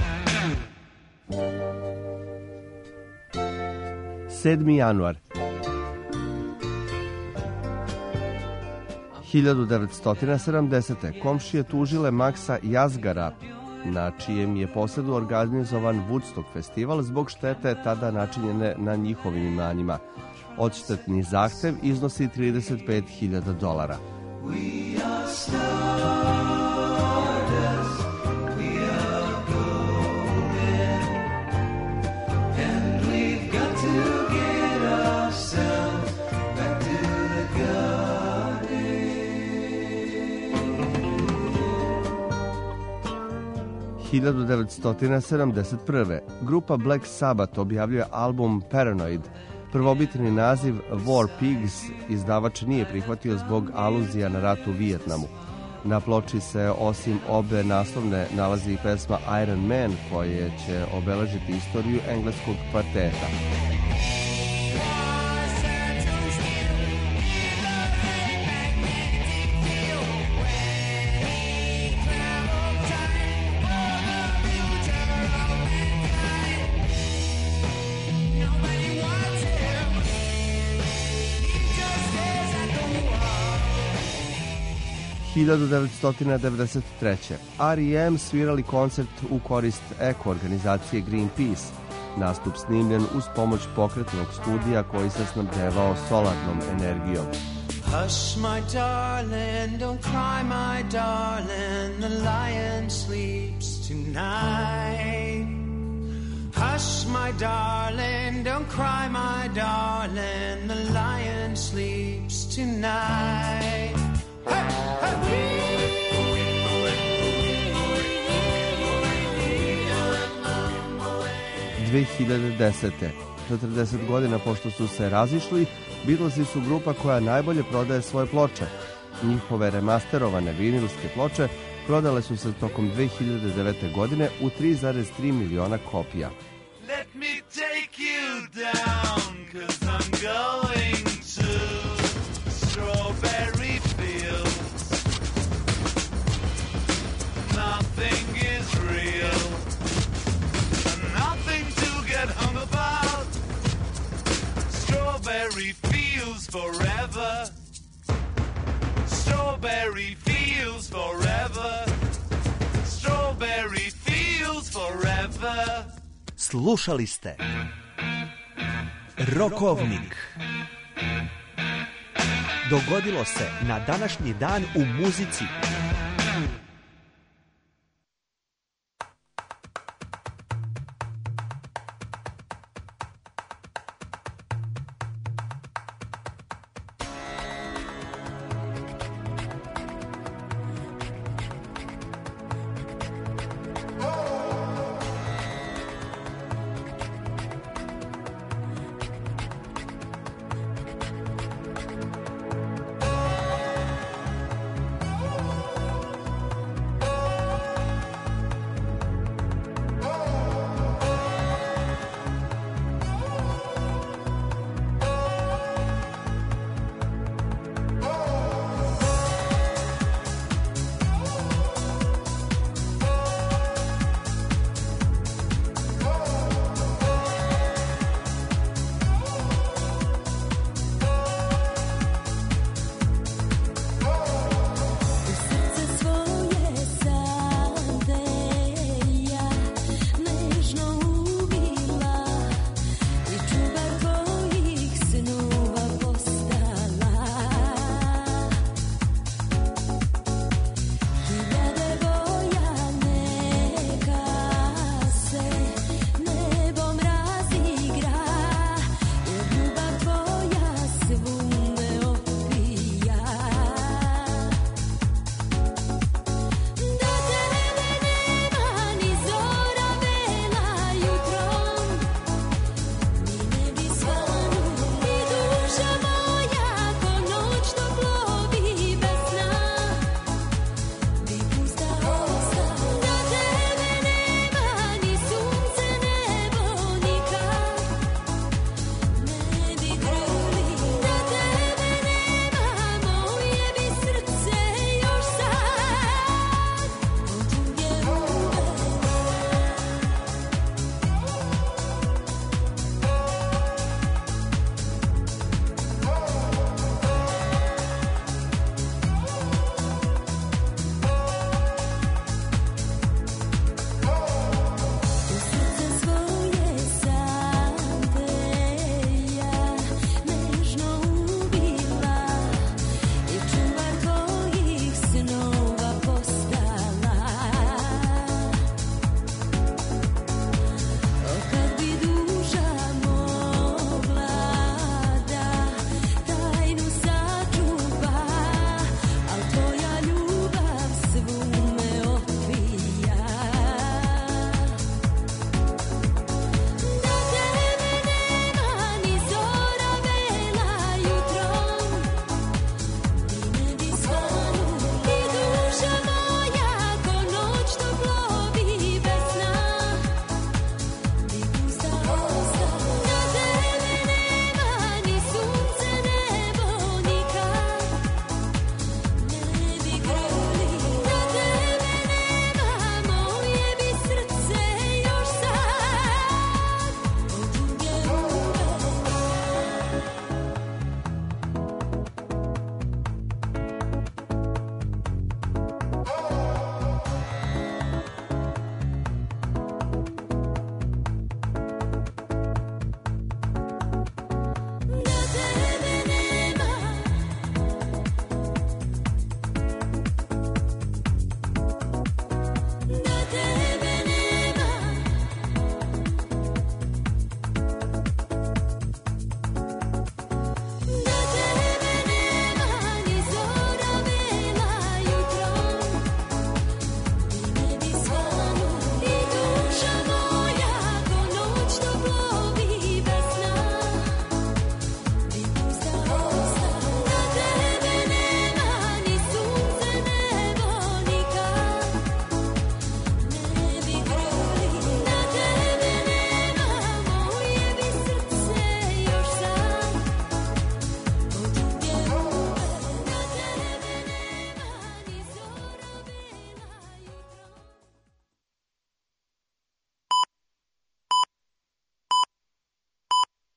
sedmi januar hiljadu devetsto sedamdesete. Komšije tužile Maksa Yazgara, na čijem je posedu organizovan Woodstock festival, zbog štete tada načinjene na njihovim imanjima. Odštetni zahtev iznosi trideset pet hiljada dolara. hiljadu devetsto sedamdeset prve. Grupa Black Sabbath objavljuje album Paranoid. Prvobitni naziv War Pigs izdavač nije prihvatio zbog aluzija na rat u Vijetnamu. Na ploči se osim obe naslovne nalazi i pesma Iron Man, koje će obeležiti istoriju engleskog kvarteta. hiljadu devetsto devedeset treće. R E M svirali koncert u korist eko-organizacije Greenpeace. Nastup snimljen uz pomoć pokretnog studija koji se snabdevao solarnom energijom. Hush, my darling, don't cry, my darling, the lion sleeps tonight. Hush, my darling, don't cry, my darling, the lion sleeps tonight. Hey, hey. dve hiljade desete. četrdeset godina pošto su se razišli, Beatlesi su grupa koja najbolje prodaje svoje ploče. Njihove remasterovane vinilske ploče prodale su se tokom dve hiljade devete. godine u tri zarez tri miliona kopija. Let me take you down, 'cause I'm going to strawberry fields. Nothing is real, nothing to get hung about. Strawberry fields forever. Strawberry fields forever. Strawberry fields forever. Slušali ste Rokovnik. Dogodilo se na današnji dan u muzici.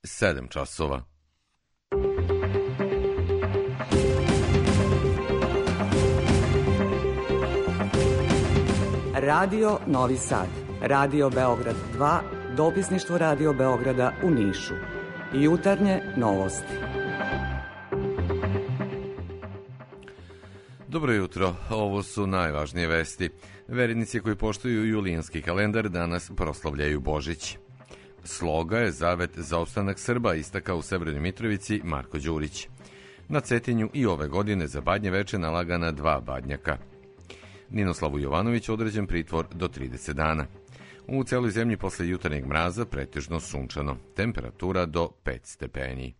sedam časova. Radio Novi Sad, Radio Beograd dva, dopisništvo Radio Beograda u Nišu. Jutarnje novosti. Dobro jutro, ovo su najvažnije vesti. Vernici koji poštuju julijanski kalendar danas proslavljaju Božić. Sloga je zavet za opstanak Srba, istakao u Severnoj Mitrovici Marko Đurić. Na Cetinju i ove godine za Badnje veče nalagana dva badnjaka. Ninoslavu Jovanoviću određen pritvor do trideset dana. U celoj zemlji posle jutarnjeg mraza pretežno sunčano. Temperatura do pet stepeni.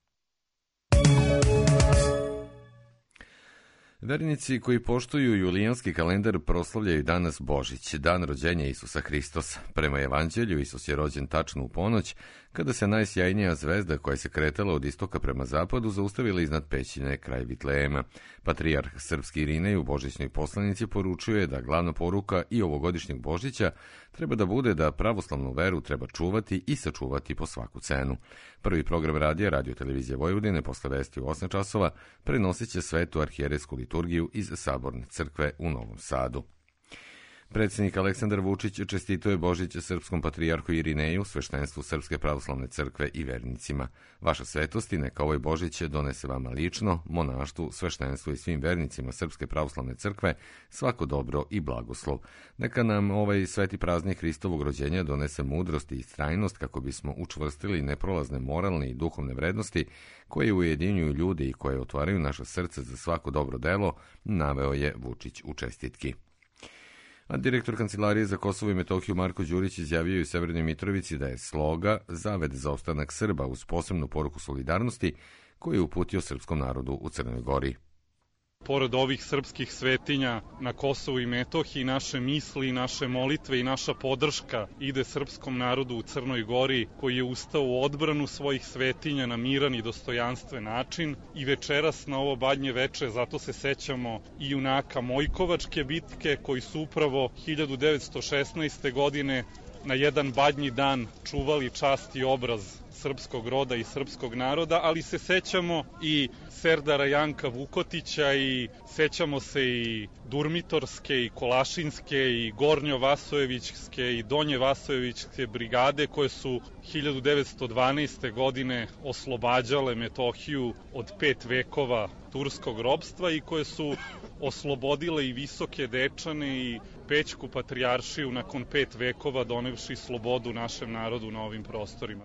Vernici koji poštuju julijanski kalendar proslavljaju danas Božić, dan rođenja Isusa Hristosa. Prema evanđelju, Isus je rođen tačno u ponoć, kada se najsjajnija zvezda koja se kretala od istoka prema zapadu zaustavila iznad pećine kraj Vitlejema. Patrijarh srpski Irinej u božićnoj poslanici poručuje da glavna poruka i ovogodišnjeg Božića treba da bude da pravoslavnu veru treba čuvati i sačuvati po svaku cenu. Prvi program radija Radio Televizije Vojvodine posle vesti u osam časova prenosit će svetu arhijerejsku liturgiju iz Saborne crkve u Novom Sadu. Predsjednik Aleksandar Vučić čestituje Božić srpskom patrijarhu Irineju, sveštenstvu Srpske pravoslavne crkve i vernicima. Vaša svetosti neka ovaj Božić donese vama lično, monaštvu, sveštenstvu i svim vernicima Srpske pravoslavne crkve svako dobro i blagoslov. Neka nam ovaj sveti praznik Hristovog rođenja donese mudrost i istrajnost kako bismo učvrstili neprolazne moralne i duhovne vrednosti koje ujedinjuju ljude i koje otvaraju naše srce za svako dobro delo, naveo je Vučić u čestitki. A direktor Kancelarije za Kosovo i Metohiju Marko Đurić izjavio je u Severnoj Mitrovici da je sloga zavet za opstanak Srba uz posebnu poruku solidarnosti koju je uputio srpskom narodu u Crnoj Gori. Pored ovih srpskih svetinja na Kosovu i Metohiji, naše misli i naše molitve i naša podrška ide srpskom narodu u Crnoj Gori, koji je ustao u odbranu svojih svetinja na miran i dostojanstven način. I večeras na ovo Badnje veče zato se sećamo i junaka Mojkovačke bitke, koji su upravo hiljadu devetsto šesnaeste. godine na jedan badnji dan čuvali čast i obraz srpskog roda i srpskog naroda, ali se sećamo i Serdara Janka Vukotića i sećamo se i Durmitorske i Kolašinske i Gornjo Vasojevićke i Donje Vasojevićke brigade koje su hiljadu devetsto dvanaeste. godine oslobađale Metohiju od pet vekova turskog ropstva i koje su oslobodile i Visoke Dečane i Pećku patrijaršiju nakon pet vekova donevši slobodu našem narodu na ovim prostorima.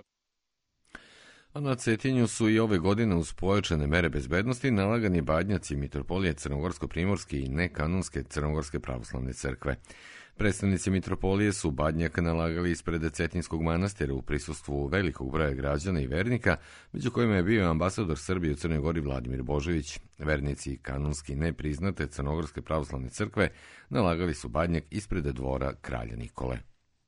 A na Cetinju su i ove godine uz pojačane mere bezbednosti nalagani badnjaci Mitropolije Crnogorsko-Primorske i nekanonske Crnogorske pravoslavne crkve. Predstavnici Mitropolije su badnjak nalagali ispred Cetinskog manastira u prisustvu velikog broja građana i vernika, među kojima je bio ambasador Srbije u Crnoj Gori Vladimir Božović. Vernici kanonski nepriznate Crnogorske pravoslavne crkve nalagali su badnjak ispred dvora kralja Nikole.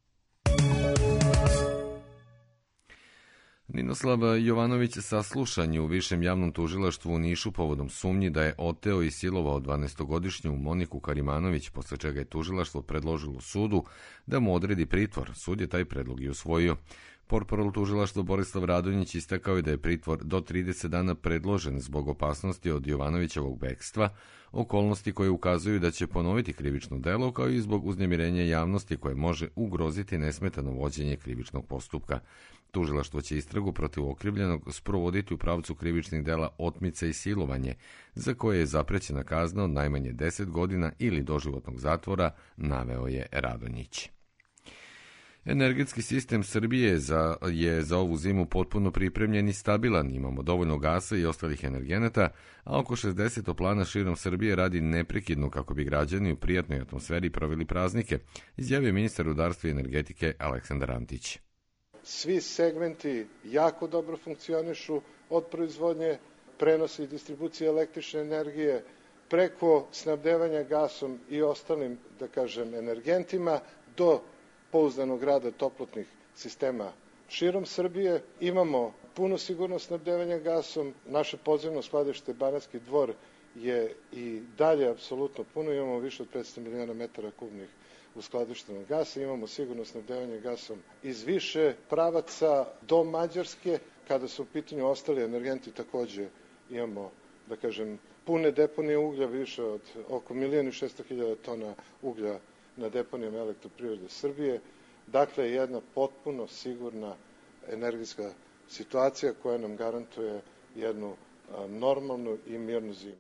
Ninoslav Jovanović saslušan u Višem javnom tužilaštvu u Nišu povodom sumnji da je oteo i silovao dvanaestogodišnju Moniku Karimanović, posle čega je tužilaštvo predložilo sudu da mu odredi pritvor. Sud je taj predlog i usvojio. Portparol tužilaštva Borislav Radonjić istakao je da je pritvor do trideset dana predložen zbog opasnosti od Jovanovićevog bekstva, okolnosti koje ukazuju da će ponoviti krivično delo, kao i zbog uznemirenja javnosti koje može ugroziti nesmetano vođenje krivičnog postupka. Tužilaštvo će istragu protiv okrivljenog sprovoditi u pravcu krivičnih dela otmice i silovanje, za koje je zaprećena kazna od najmanje deset godina ili doživotnog zatvora, naveo je Radonjić. Energetski sistem Srbije za, je za ovu zimu potpuno pripremljen i stabilan. Imamo dovoljno gasa i ostalih energenata, a oko šezdeset toplana širom Srbije radi neprekidno kako bi građani u prijatnoj atmosferi proveli praznike, izjavio ministar rudarstva i energetike Aleksandar Antić. Svi segmenti jako dobro funkcionišu, od proizvodnje, prenosa i distribucije električne energije, preko snabdevanja gasom i ostalim, da kažem, energentima, do pouzdanog rada toplotnih sistema širom Srbije. Imamo puno sigurno snabdevanja gasom, naše podzemno skladište Banatski Dvor je i dalje apsolutno puno, imamo više od petsto miliona metara kubnih uskladištenog gasa, imamo sigurno snabdevanje gasom iz više pravaca do Mađarske, Kada su u pitanju ostali energenti, takođe imamo, da kažem, pune deponije uglja, više od oko milijon i šesto hiljada tona uglja na deponijama Elektroprivrede Srbije. Dakle, jedna potpuno sigurna energetska situacija koja nam garantuje jednu normalnu i mirnu zimu.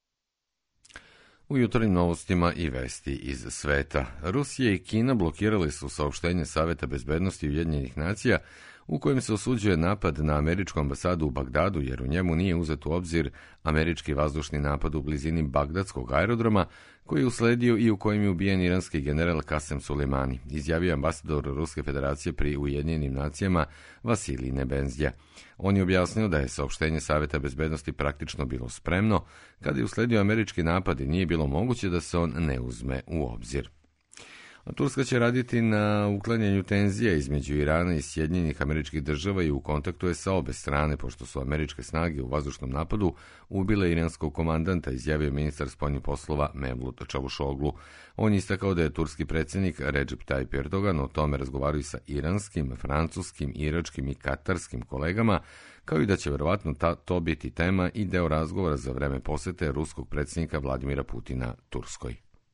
U jutarnjim novostima i vesti iz sveta. Rusija i Kina blokirali su saopštenje Saveta bezbednosti Ujedinjenih nacija u kojem se osuđuje napad na američku ambasadu u Bagdadu, jer u njemu nije uzet u obzir američki vazdušni napad u blizini bagdadskog aerodroma, koji je usledio i u kojem je ubijen iranski general Kasem Sulejmani, izjavio ambasador Ruske federacije pri Ujedinjenim nacijama Vasilij Nebenzija. On je objasnio da je saopštenje Saveta bezbednosti praktično bilo spremno, kada je usledio američki napad i nije bilo moguće da se on ne uzme u obzir. Turska će raditi na uklanjanju tenzija između Irana i Sjedinjenih Američkih Država i u kontaktu je sa obe strane, pošto su američke snage u vazdušnom napadu ubile iranskog komandanta, izjavio ministar spoljnih poslova Mevlut Čavuşoglu. On je istakao da je turski predsjednik Recep Tayyip Erdogan o tome razgovaraju sa iranskim, francuskim, iračkim i katarskim kolegama, kao i da će verovatno ta, to biti tema i deo razgovora za vreme posete ruskog predsjednika Vladimira Putina Turskoj.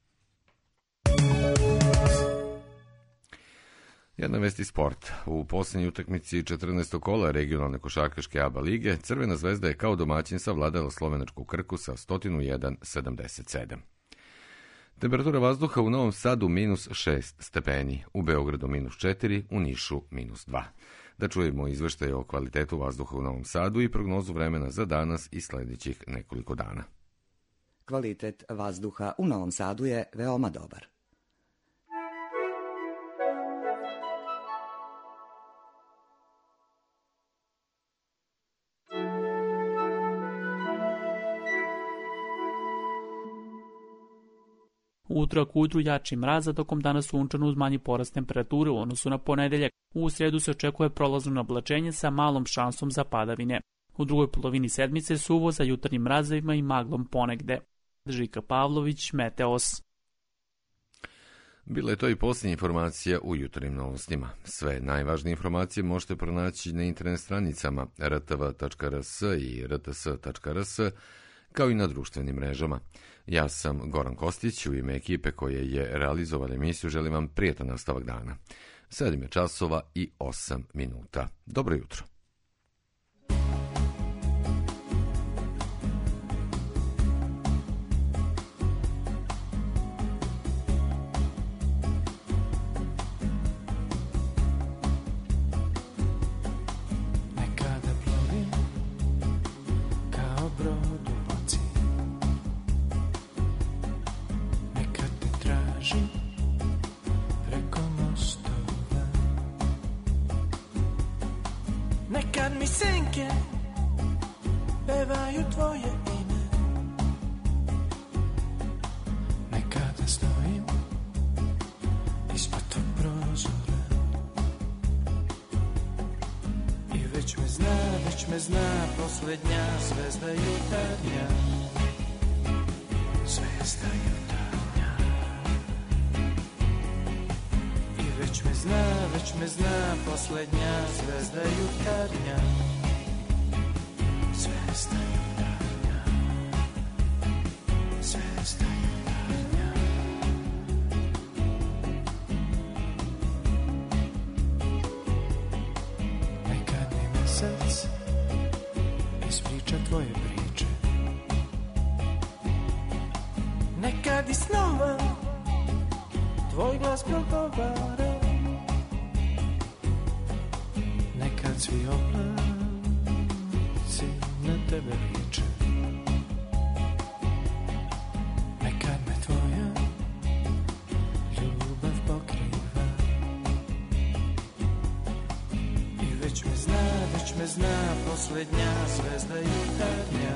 Jedna vest iz sporta. U posljednjoj utakmici četrnaestog kola regionalne košarkaške A B A lige Crvena zvezda je kao domaćin savladala slovenačku Krku sa sto jedan sedamdeset sedam. Temperatura vazduha u Novom Sadu minus šest stepeni, u Beogradu minus četiri, u Nišu minus dva. Da čujemo izveštaje o kvalitetu vazduha u Novom Sadu i prognozu vremena za danas i sljedećih nekoliko dana. Kvalitet vazduha u Novom Sadu je veoma dobar. Utorak ujutru jači mraz, a tokom dana sunčano uz manji porast temperature u odnosu na ponedeljak. U srijedu se očekuje prolazno oblačenje sa malom šansom za padavine. U drugoj polovini sedmice suvo za jutarnjim mrazevima i maglom ponegde. Žika Pavlović, Meteos. Bila je to i posljednja informacija u jutarnjim novostima. Sve najvažnije informacije možete pronaći na internet stranicama r t v tačka r s i r t s tačka r s, kao i na društvenim mrežama. Ja sam Goran Kostić, u ime ekipe koje je realizovala emisiju želim vam prijetan nastavak dana. sedam je časova i osam minuta. Dobro jutro. Nekad mi senke pevaju tvoje ime, nekada stojim ispod tog prozora i već me zna, već me zna posljednja zvezda jutarnja, zvezda jutarnja. I već me zna, već me zna posljednja zvezda jutarnja, zvezda jutarnja, zvezda jutarnja. Nekad mi mesec ispriča tvoje priče, nekad i snova tvoj glas progovara, nekad svi oblaci na tebe liče, nekad me tvoja ljubav pokriva i već me zna, već me zna posljednja zvezda jutarnja,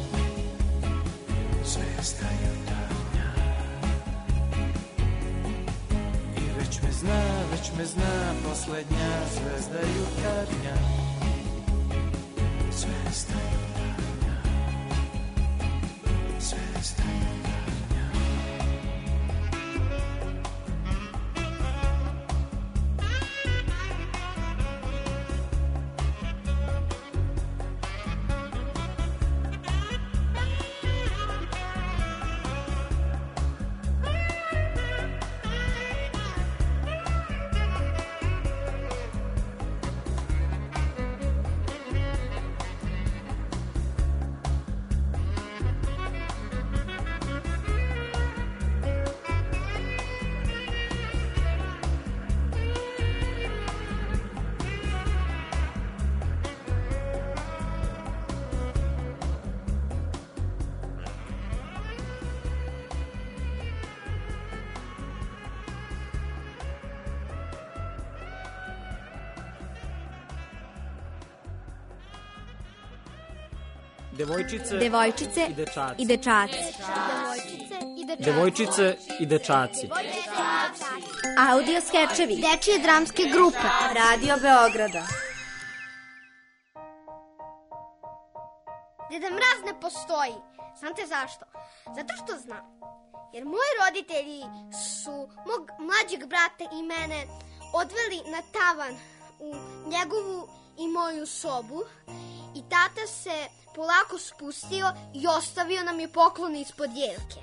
zvezda jutarnja. I već me zna, već me zna posljednja zvezda jutarnja, zvezda jutarnja, zvezda jutarnja. Devojčice, devojčice i dečaci. I dečaci. Devojčice i dečaci. Audio skečevi. Dečije dramske grupe. Radio Beograda. Deda Mraz ne postoji. Znate zašto? Zato što znam. Jer moji roditelji su mog mlađeg brata i mene odveli na tavan u njegovu i moju sobu i tata se polako spustio i ostavio nam je poklon ispod jelke.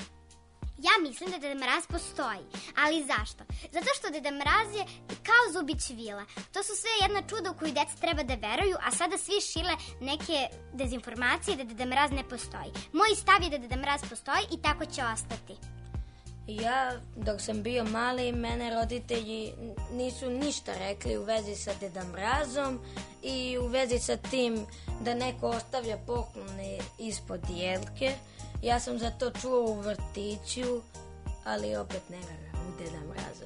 Ja mislim da Deda Mraz postoji, ali zašto? Zato što Deda Mraz je kao zubić vila. To su sve jedna čuda u koju deca treba da veruju, a sada svi šile neke dezinformacije da Deda Mraz ne postoji. Moj stav je da Deda Mraz postoji i tako će ostati. Ja, dok sam bio mali, mene roditelji nisu ništa rekli u vezi sa Deda Mrazom i u vezi sa tim da neko ostavlja poklone ispod jelke. Ja sam za to čuo u vrtiću, ali opet ne verujem u Deda Mraza.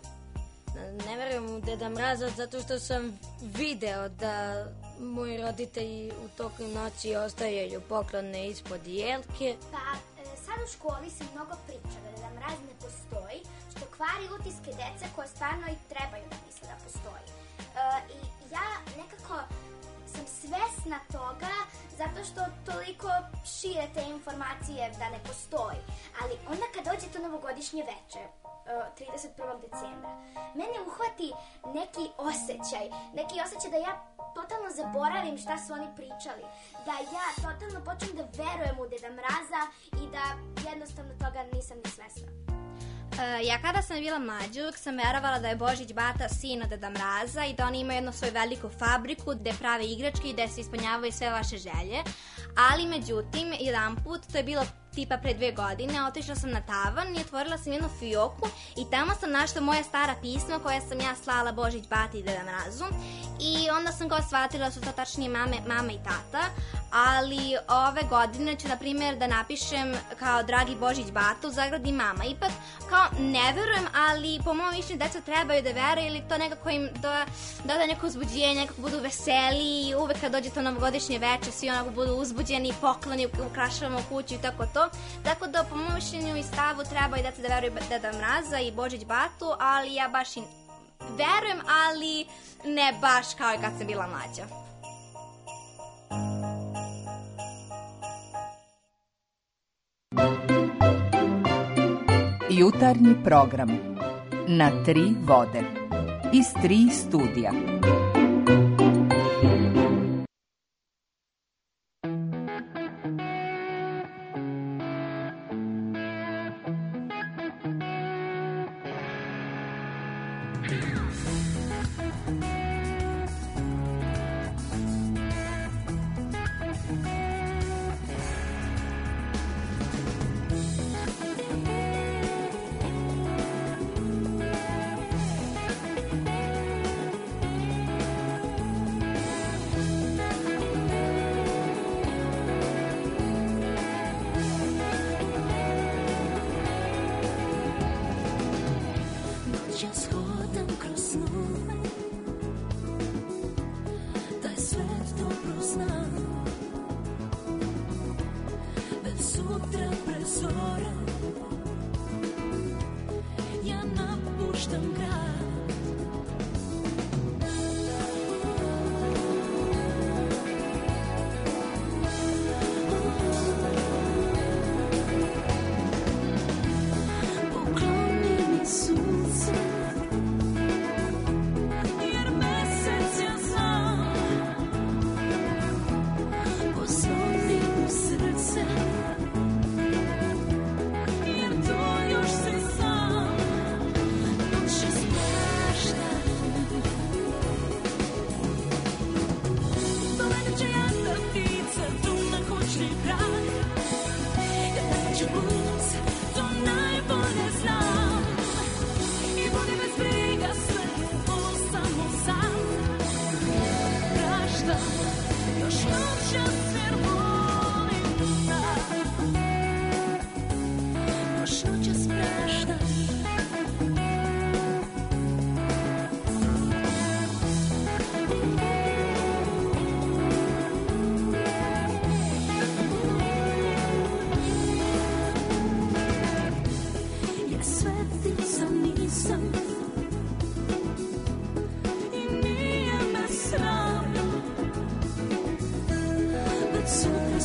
Ne verujem u Deda Mraza zato što sam video da moji roditelji u toku noći ostavljaju poklone ispod jelke. Pa, sad u školi se mnogo priča da Deda Mraz ne postoji, što kvari utiske dece koje stvarno i trebaju da misle da postoji. Uh, I ja nekako sam svesna toga zato što toliko šire te informacije da ne postoji. Ali onda kad dođe to novogodišnje veče, trideset prvog decembra, mene uhvati neki osjećaj, neki osjećaj da ja totalno zaboravim šta su oni pričali, da ja totalno počnem da verujem u Deda Mraza i da jednostavno toga nisam ni svesna. Ja kada sam bila mlađa, uvijek sam verovala da je Božić Bata sin od Deda Mraza i da oni imaju jednu svoju veliku fabriku gde prave igračke i gde se ispunjavaju sve vaše želje. Ali međutim, jedan put, to je bilo tipa pre dve godine, otišla sam na tavan i otvorila sam jednu fioku i tamo sam našla moja stara pisma koja sam ja slala Božić Bati i Deda Mrazu i onda sam kao shvatila da su to tačnije mame, mama i tata, ali ove godine ću na primjer da napišem kao dragi Božić Bata u zagradi mama. Ipak kao ne verujem, ali po mojom mišljenju deca trebaju da veruju ili to nekako im da da neko uzbuđenje, nekako budu veseli i uvek kad dođe to novogodišnje veče svi onako budu uzbuđeni, pokloni, ukrašavamo kuću i tako to. Tako da po mojom mišljenju i stavu trebaju deca da veruju Deda Mraza i Božić Batu, ali ja baš i verujem, ali ne baš kao i kad sam bila mlađa. Jutarnji program na tri vode iz tri studija.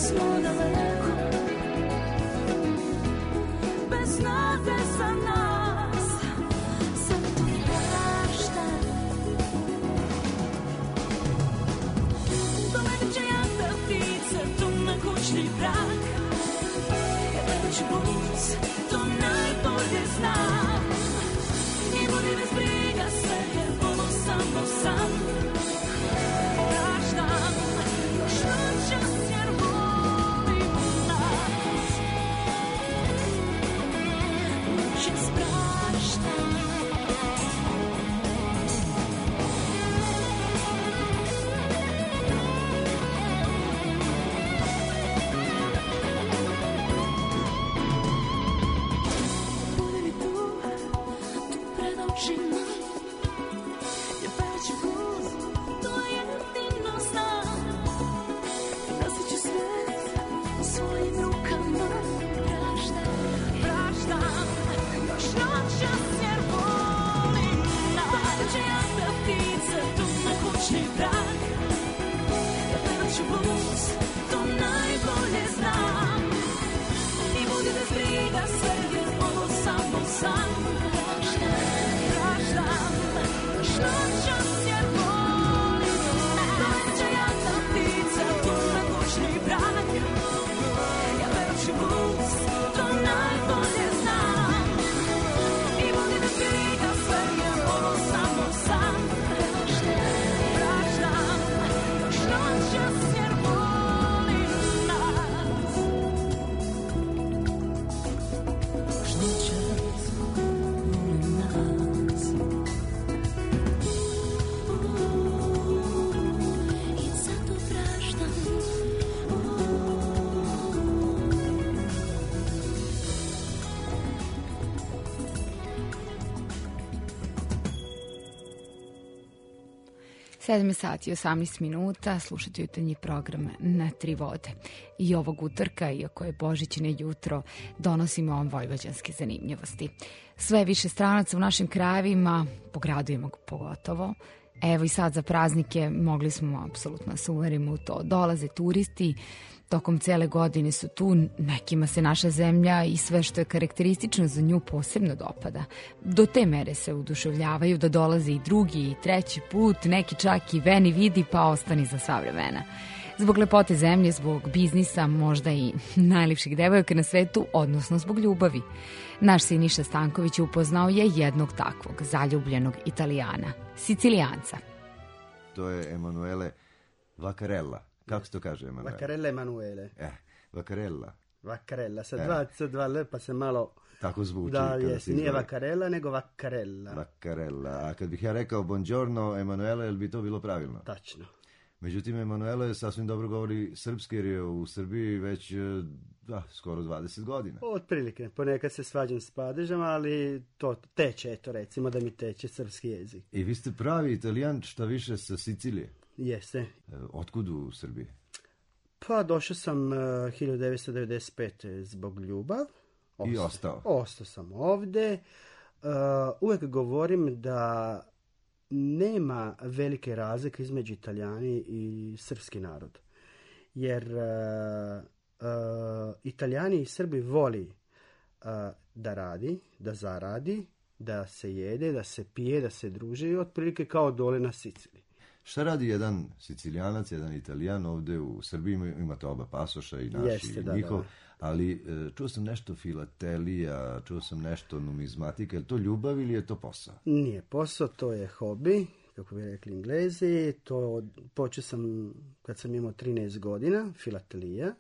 smo daleko, bez nade za nas, zato praštam. Doleće jata ptica, tu na kućni prag, ja već bus, to najbolje znam. I budi bez briga sve, jer ovo samo sam. Praštam, još noćas jer volim nas. Noćas praštam. Budi mi tu, tu pred očima, jer već bud, to jedino znam. Nosit ću svet u svojim rukama. Praštam, praštam, još noćas jer volim nas. Doleće jata ptica, tu na kućni prag, ja pevat ću blues, to najbolje znam. I budi bez briga sve, jer ovo samo sam. Praštam, još noćas jer volim nas. Doleće jata ptica, tu na kućni prag, ja pevat ću blues, to najbolje znam. I budi bez briga sve, jer ovo samo sam. Praštam, još noćas jer volim nas. Još noćas volim nas. I zato praštam. sedam sati i osamnaest minuta, slušate jutarnji program Na tri vode. I ovog utorka, iako je Božićne jutro, donosimo vam vojvođanske zanimljivosti. Sve više stranaca u našim krajevima, po gradovima pogotovo. Evo i sad za praznike mogli smo apsolutno se uverimo u to. Dolaze turisti, tokom cele godine su tu, nekima se naša zemlja i sve što je karakteristično za nju posebno dopada. Do te mere se uduševljavaju da dolaze i drugi i treći put, neki čak i veni vidi pa ostani za sva vremena. Zbog lepote zemlje, zbog biznisa, možda i najljepših devojaka na svetu, odnosno zbog ljubavi. Naš Siniša Stanković upoznao je jednog takvog zaljubljenog Italijana, Sicilijanca. To je Emanuele Vaccarella. Kako se to kaže, Emanuele? Vaccarella Emanuele. Eh, Vaccarella. Vaccarella, sa Eh. dva C, dva L, pa se malo... Tako zvuči. Da, kada jes, se nije izgovara. Vaccarella, nego Vaccarella. Vaccarella. A kad bih ja rekao buongiorno Emanuele, jel bi to bilo pravilno? Tačno. Međutim, Emanuele sasvim dobro govori srpski, jer je u Srbiji već eh, da, skoro dvadeset godina. Otprilike, ponekad se svađam s padežama, ali to teče, eto recimo da mi teče srpski jezik. I vi ste pravi Italijan, šta više sa Sicilije. Jeste. Eh, Otkud u Srbiji? Pa došao sam uh, hiljadu devetsto devedeset pete zbog ljubav. I ostao. Ostao sam ovde. Uh, uvek govorim da nema velike razlike između Italijani i srpski narod. Jer uh, uh, Italijani i Srbi voli uh, da radi, da zaradi, da se jede, da se pije, da se druži, otprilike kao dole na Siciliji. Šta radi jedan Sicilijanac, jedan Italijan ovde u Srbiji? Imate oba pasoša, i naš Jeste, i da, njihov, da. ali e, čuo sam nešto filatelija, čuo sam nešto numizmatika. Je to ljubav ili je to posao? Nije posao, to je hobi, kako bi rekli Englezi. To počeo sam kad sam imao trinaest godina, filatelija.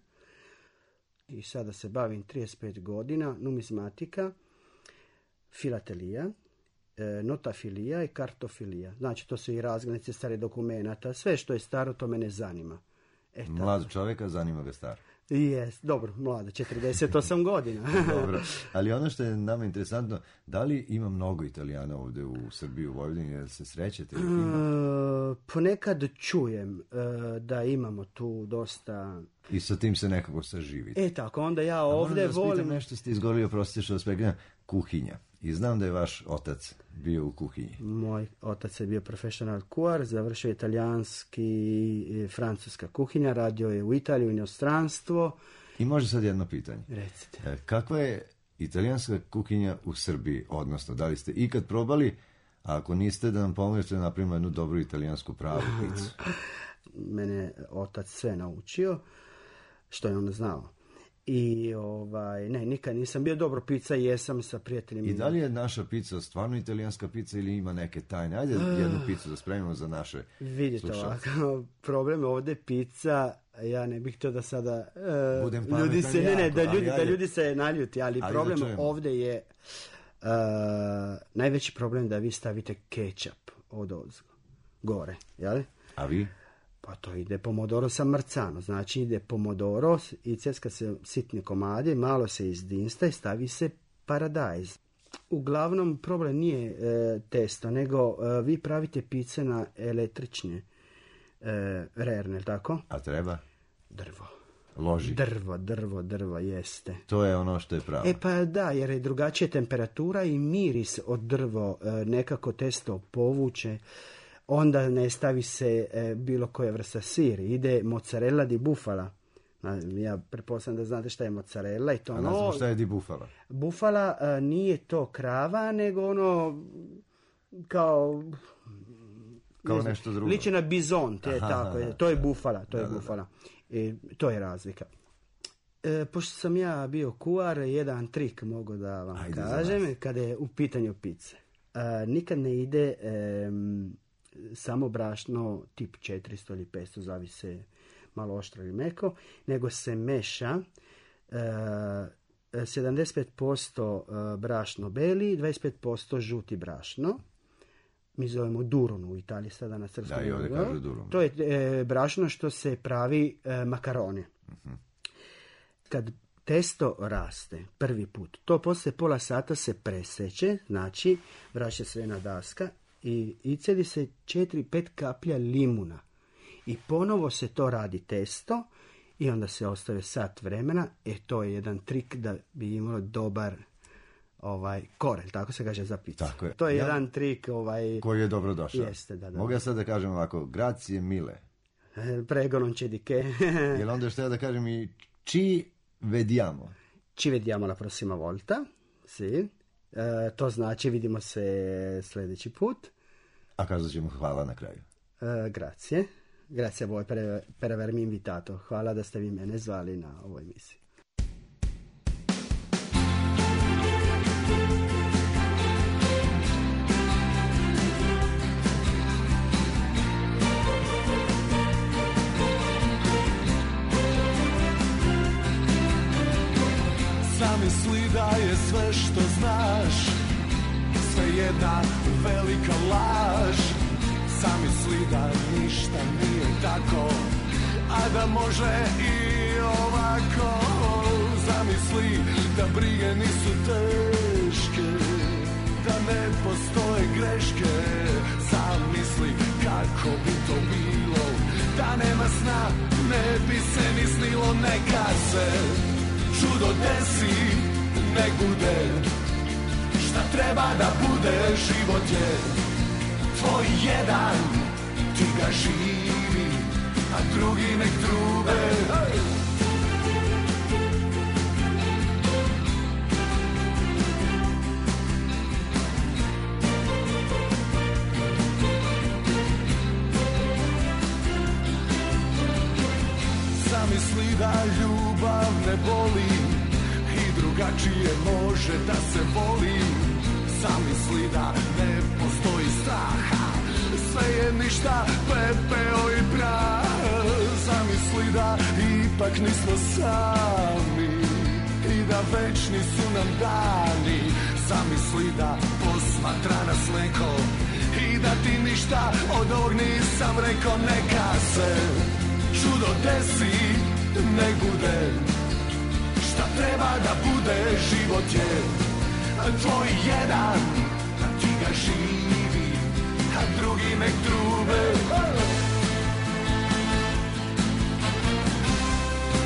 I sada se bavim trideset pet godina, numizmatika, filatelija, e, notafilija i kartofilija. Znači, to su i razglednice stare dokumenata. Sve što je staro, to mene zanima. E, tako. Mlad čovjeka, zanima ga star. Jes, dobro, mlada, četrdeset osam godina. Dobro, ali ono što je nama interesantno, da li ima mnogo Italijana ovde u Srbiji, u Vojvodini, jel se srećete? E, ponekad čujem e, da imamo tu dosta I sa tim se nekako saživite. E tako, onda ja A moram ovdje da vas pitam volim... nešto ste izgovorili, oprostite što vas prekidam, kuhinja. I znam da je vaš otac bio u kuhinji. Moj otac je bio profesional kuhar, završio je italijanski i francuska kuhinja, radio je u Italiju i inostranstvo. I može sad jedno pitanje. Recite. E, kakva je italijanska kuhinja u Srbiji? Odnosno, da li ste ikad probali, a ako niste, da nam pomožete da napravimo jednu dobru italijansku pravu picu? Mene otac sve naučio, što je on znao. I ovaj, ne, nikad nisam bio dobro, pizza jesam sa prijateljima. I da li je naša pizza stvarno italijanska pizza ili ima neke tajne? Ajde jednu pizzu da spremimo za naše Vidite slušalce. ovako, problem je ovdje pizza, ja ne bih to da sada uh, Budem ljudi pametan se, ne, ne, jako, da ali ljudi, da ajde. ljudi se naljuti, ali, Ali problem da čujemo. ovdje je uh, najveći problem da vi stavite kečap od ozgo, gore, jel? A vi? Pa to ide pomodoro sa mrcano, znači ide pomodoro i ceska se sitni komadi, malo se izdinsta i stavi se paradajz. Uglavnom problem nije e, testo, nego e, vi pravite pice na električne e, rerne, tako? A treba? Drvo. Loži. Drvo, drvo, drvo, jeste. To je ono što je pravo. E pa da, jer je drugačija temperatura i miris od drvo e, nekako testo povuče. Onda ne stavi se e, bilo koja vrsta sir. Ide mozzarella di bufala. Ja pretpostavljam da znate šta je mozzarella. I to A ne znamo šta je di bufala? Bufala e, nije to krava, nego ono kao... Kao ne znam, nešto drugo. Liči na bizont, je Aha, tako. aha, to je da. bufala, to Da, je da, da. bufala. I to je razlika. E, pošto sam ja bio kuvar, jedan trik mogu da vam Ajde za kažem, nas. kada je u pitanju pice. E, nikad ne ide em, samo brašno tip četiristo ili petsto, zavise malo oštro ili meko, nego se meša e, sedamdeset pet posto brašno beli, dvadeset pet posto žuti brašno. Mi zovemo duron u Italiji, sada na srpskom. Da, i ovdje jeziku. kažu duron. To je e, brašno što se pravi e, makarone. Kad testo raste prvi put, to poslije pola sata se preseče, znači vraća se jedna daska i icedi se četiri pet kaplja limuna. I ponovo se to radi testo i onda se ostave sat vremena. E to je jedan trik da bi imalo dobar ovaj korel, tako se kaže za picu. Tako je. To je Ja- jedan trik ovaj Koji je dobro došao. Jeste, da, da. Mogu ja sad da kažem ovako, grazie mille. Eh, Prego non c'è di che. Jer onda što ja da kažem i ci vediamo. Ci vediamo la prossima volta. Sì. Eh, to znači vidimo se sljedeći put. A kazat ćemo hvala na kraju. Eh, grazie. Grazie a voi per, per avermi invitato. Hvala da ste vi mene zvali na ovoj emisiji. Zamisli da je sve što znaš sve jedna velika laž. Zamisli da ništa nije tako, a da može i ovako. Zamisli da brige nisu teške, da ne postoje greške. Zamisli kako bi to bilo, da nema sna, ne bi se ni snilo. Neka se čudo desi, ne bude šta treba da bude. Život je tvoj jedan, ti ga živi, a drugi nek trube. Zamisli da ljubav ne boli i drugačije može da se voli. Zamisli da ne postoji straha, sve je ništa, pepeo i prah. Zamisli da ipak nismo sami i da večni su nam dani. Zamisli da posmatra nas neko i da ti ništa od ovog nisam rekao. Neka se čudo desi, ne bude šta treba da bude. Život je tvoj jedan, a ti ga živi, a drugi nek trube.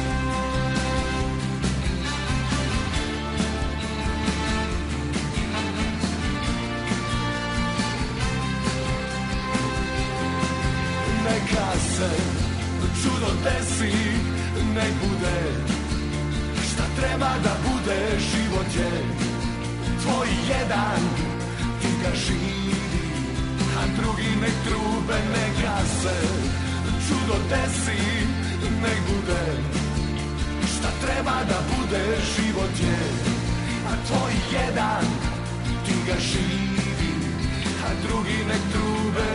je tvoj jedan, ti ga živi, a drugi nek trube, nek gase, čudo desi, nek bude, šta treba da bude, život je, a tvoj jedan, ti ga živi, a drugi nek trube.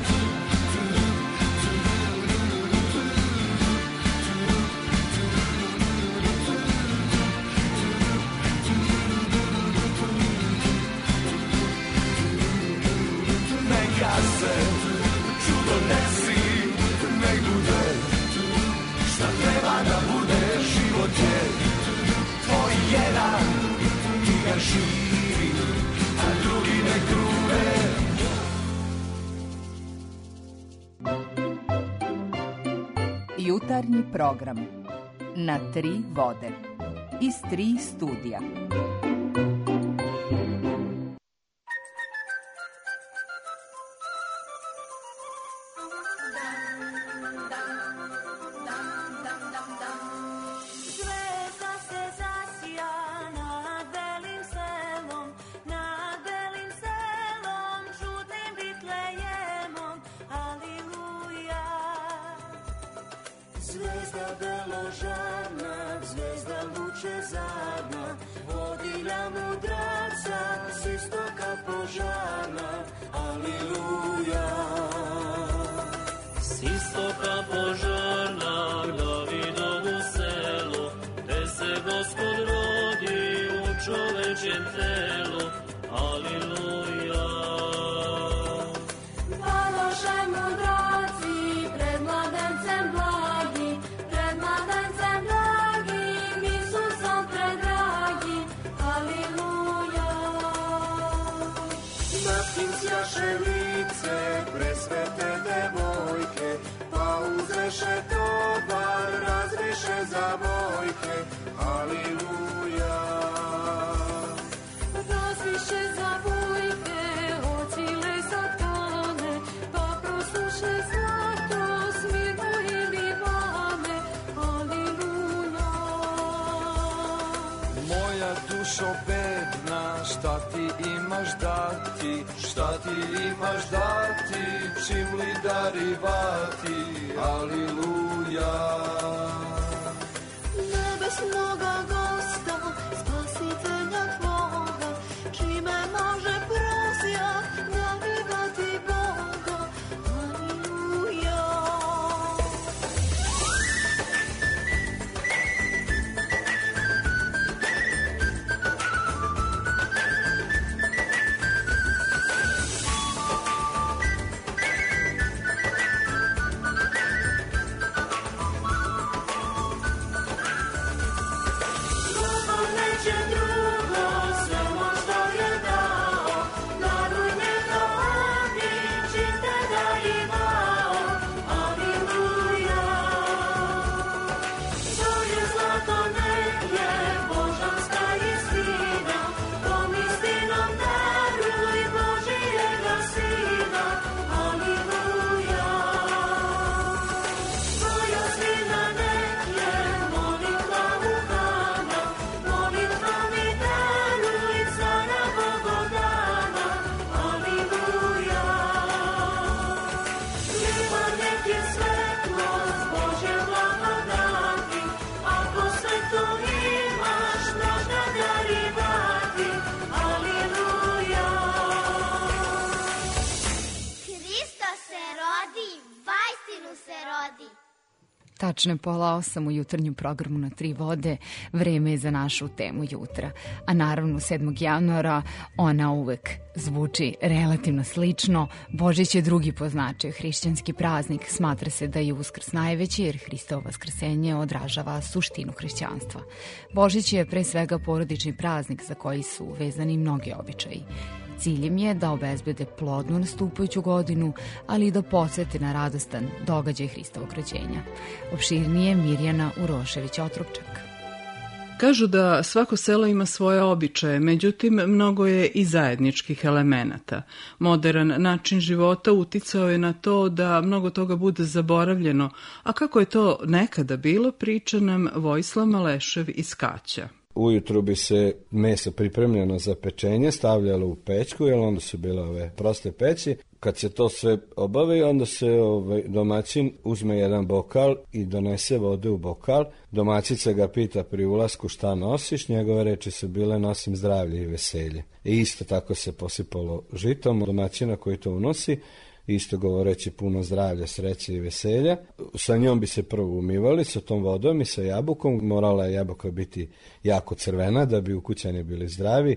Neka se čudo desi, nek bude, šta treba da bude, život je tvoj jedan, ti ga živi, a drugi nek trube. Jutarnji program na tri vode iz tri studija. Dušo bedna, šta ti imaš dati, šta ti imaš dati, čim li darivati, aliluja. Nebesnoga gosta, spasitelja tvoga, čime može prosjak darivati Boga, aliluja. Tačno je pola osam u jutarnjem programu na tri vode, vreme je za našu temu jutra. A naravno sedmog januara ona uvek zvuči relativno slično. Božić je drugi po značaju hrišćanski praznik. Smatra se da je Uskrs najveći jer Hristovo vaskrsenje odražava suštinu hrišćanstva. Božić je pre svega porodični praznik za koji su vezani mnogi običaji. Ciljem je da obezbede plodnu nastupajuću godinu, ali i da podsete na radostan događaj Hristovog rođenja. Opširnije Mirjana Urošević-Otrupčak. Kažu da svako selo ima svoje običaje, međutim mnogo je i zajedničkih elemenata. Modern način života uticao je na to da mnogo toga bude zaboravljeno, a kako je to nekada bilo, priča nam Vojislav Malešev iz Kaća. Ujutru bi se meso pripremljeno za pečenje stavljalo u pećku, jer onda su bile ove proste peći. Kad se to sve obavi, onda se ovaj, domaćin uzme jedan bokal i donese vode u bokal. Domaćica ga pita pri ulasku šta nosiš, njegove reči su bile nosim zdravlje i veselje. I isto tako se posipalo žitom domaćina koji to unosi, isto govoreći puno zdravlja, sreće i veselja. Sa njom bi se prvo umivali, sa tom vodom i sa jabukom. Morala je jabuka biti jako crvena da bi ukućani bili zdravi.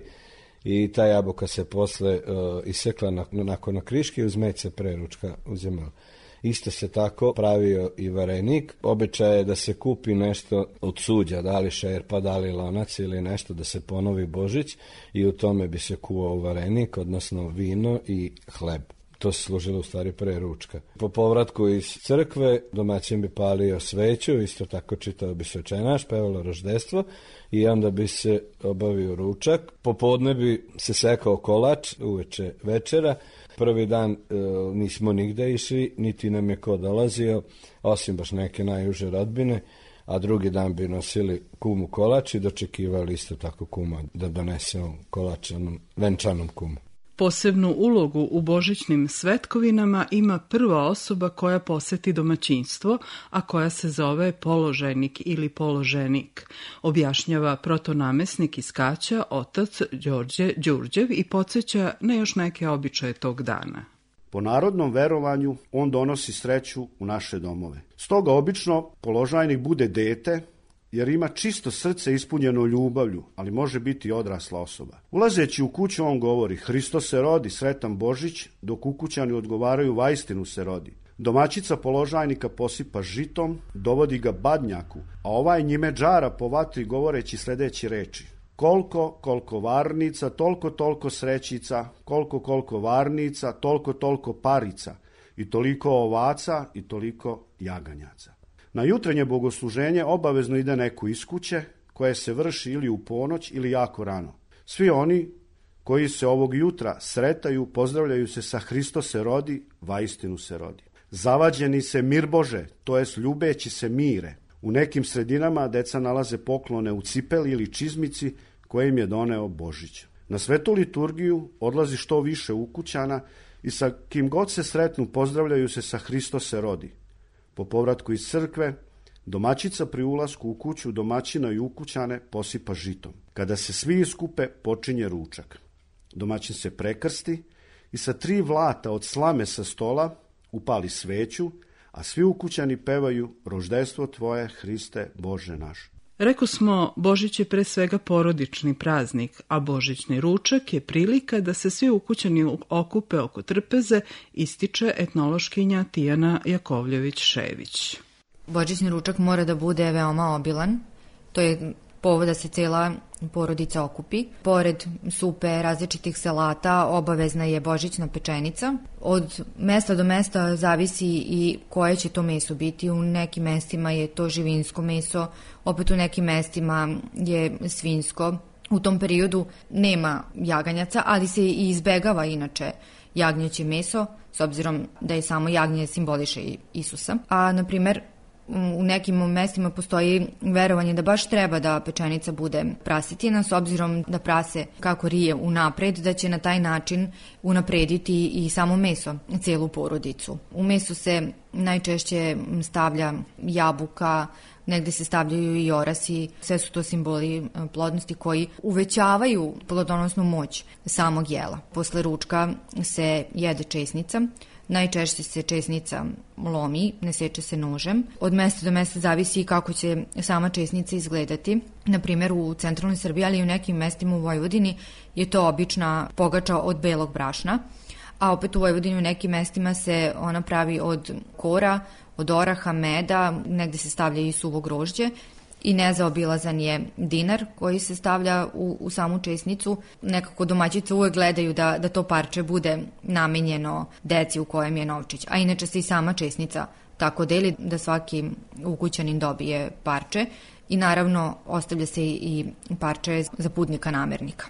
I ta jabuka se posle uh, isekla na, nakon na kriške i uz med se preručka uzimala. Isto se tako pravio i varenik. Običaj je da se kupi nešto od suđa, da li šerpa, da li lonac ili nešto, da se ponovi Božić i u tome bi se kuvao varenik, odnosno vino i hleb. To se služilo u stvari pre ručka. Po povratku iz crkve domaćin bi palio sveću, isto tako čitao bi svečanaš, pevalo roždestvo i onda bi se obavio ručak. Popodne bi se sekao kolač, uveče večera. Prvi dan e, nismo nigde išli, niti nam je ko dolazio, osim baš neke najuže rodbine, a drugi dan bi nosili kumu kolač i dočekivali isto tako kuma da donese kolačanom, venčanom kumu. Posebnu ulogu u božićnim svetkovinama ima prva osoba koja poseti domaćinstvo, a koja se zove položajnik ili položenik, objašnjava protonamesnik iz Kaća, otac Đorđe Đurđev i podsjeća na još neke običaje tog dana. Po narodnom verovanju on donosi sreću u naše domove. Stoga obično položajnik bude dete, jer ima čisto srce ispunjeno ljubavlju, ali može biti i odrasla osoba. Ulazeći u kuću on govori Hristos se rodi, sretan Božić, dok ukućani odgovaraju vaistinu se rodi. Domaćica položajnika posipa žitom, dovodi ga badnjaku, a ovaj njime džara po vatri govoreći sledeći reči. Koliko, koliko varnica, toliko, toliko srećica, koliko, koliko varnica, toliko, toliko parica, i toliko ovaca i toliko jaganjaca. Na jutrenje bogosluženje obavezno ide neko iz kuće, koje se vrši ili u ponoć ili jako rano. Svi oni koji se ovog jutra sretaju, pozdravljaju se sa Hristos se rodi, vaistinu se rodi. Zavađeni se mir Bože, to jest ljubeći se mire. U nekim sredinama deca nalaze poklone u cipeli ili čizmici koje im je doneo Božić. Na svetu liturgiju odlazi što više ukućana i sa kim god se sretnu pozdravljaju se sa Hristos se rodi. Po povratku iz crkve, domaćica pri ulasku u kuću domaćina i ukućane posipa žitom. Kada se svi iskupe, počinje ručak. Domaćin se prekrsti i sa tri vlata od slame sa stola upali sveću, a svi ukućani pevaju roždestvo tvoje, Hriste, Bože naš. Reko smo, Božić je pre svega porodični praznik, a božićni ručak je prilika da se svi ukućani okupe oko trpeze, ističe etnološkinja Tijana Jakovljević-Šević. Božićni ručak mora da bude veoma obilan, to je povod da se cela porodica okupi. Pored supe, različitih salata, obavezna je božićna pečenica. Od mesta do mesta zavisi i koje će to meso biti. U nekim mestima je to živinsko meso, opet u nekim mestima je svinsko. U tom periodu nema jaganjaca, ali se i izbegava inače jagnjeće meso, s obzirom da je samo jagnje simboliše Isusa. A, na primer, u nekim mestima postoji verovanje da baš treba da pečenica bude prasetina, s obzirom da prase kako rije unapred, da će na taj način unaprediti i samo meso, celu porodicu. U meso se najčešće stavlja jabuka, negde se stavljaju i orasi, sve su to simboli plodnosti koji uvećavaju plodonosnu moć samog jela. Posle ručka se jede česnica. Najčešće se česnica lomi, ne seče se nožem. Od mesta do mesta zavisi i kako će sama česnica izgledati. Na primjer, u centralnoj Srbiji, ali i u nekim mestima u Vojvodini je to obična pogača od belog brašna, a opet u Vojvodini u nekim mestima se ona pravi od kora, od oraha, meda, negde se stavlja i suvo grožđe. I nezaobilazan je dinar koji se stavlja u, u samu česnicu. Nekako domaćice uvek gledaju da, da to parče bude namenjeno deci u kojem je novčić. A inače se i sama česnica tako deli da svaki ukućanin dobije parče i naravno ostavlja se i parče za putnika namernika.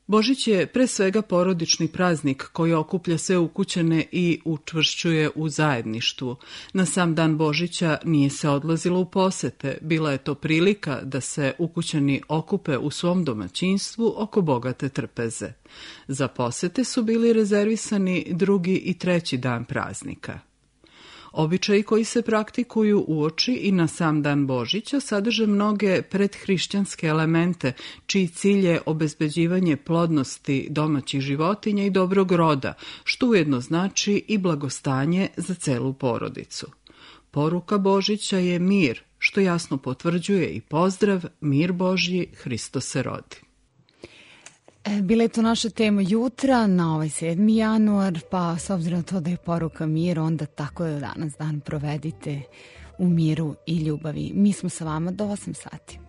Božić je pre svega porodični praznik koji okuplja sve ukućane i učvršćuje u zajedništvu. Na sam dan Božića nije se odlazilo u posete, bila je to prilika da se ukućani okupe u svom domaćinstvu oko bogate trpeze. Za posete su bili rezervisani drugi i treći dan praznika. Običaji koji se praktikuju uoči i na sam dan Božića sadrže mnoge predhrišćanske elemente, čiji cilj je obezbeđivanje plodnosti domaćih životinja i dobrog roda, što ujedno znači i blagostanje za celu porodicu. Poruka Božića je mir, što jasno potvrđuje i pozdrav Mir Božji, Hristos se rodi. Bila je to naša tema jutra na ovaj sedmi januar, pa s obzirom na to da je poruka mir, onda tako da danas dan provedite u miru i ljubavi. Mi smo sa vama do osam sati.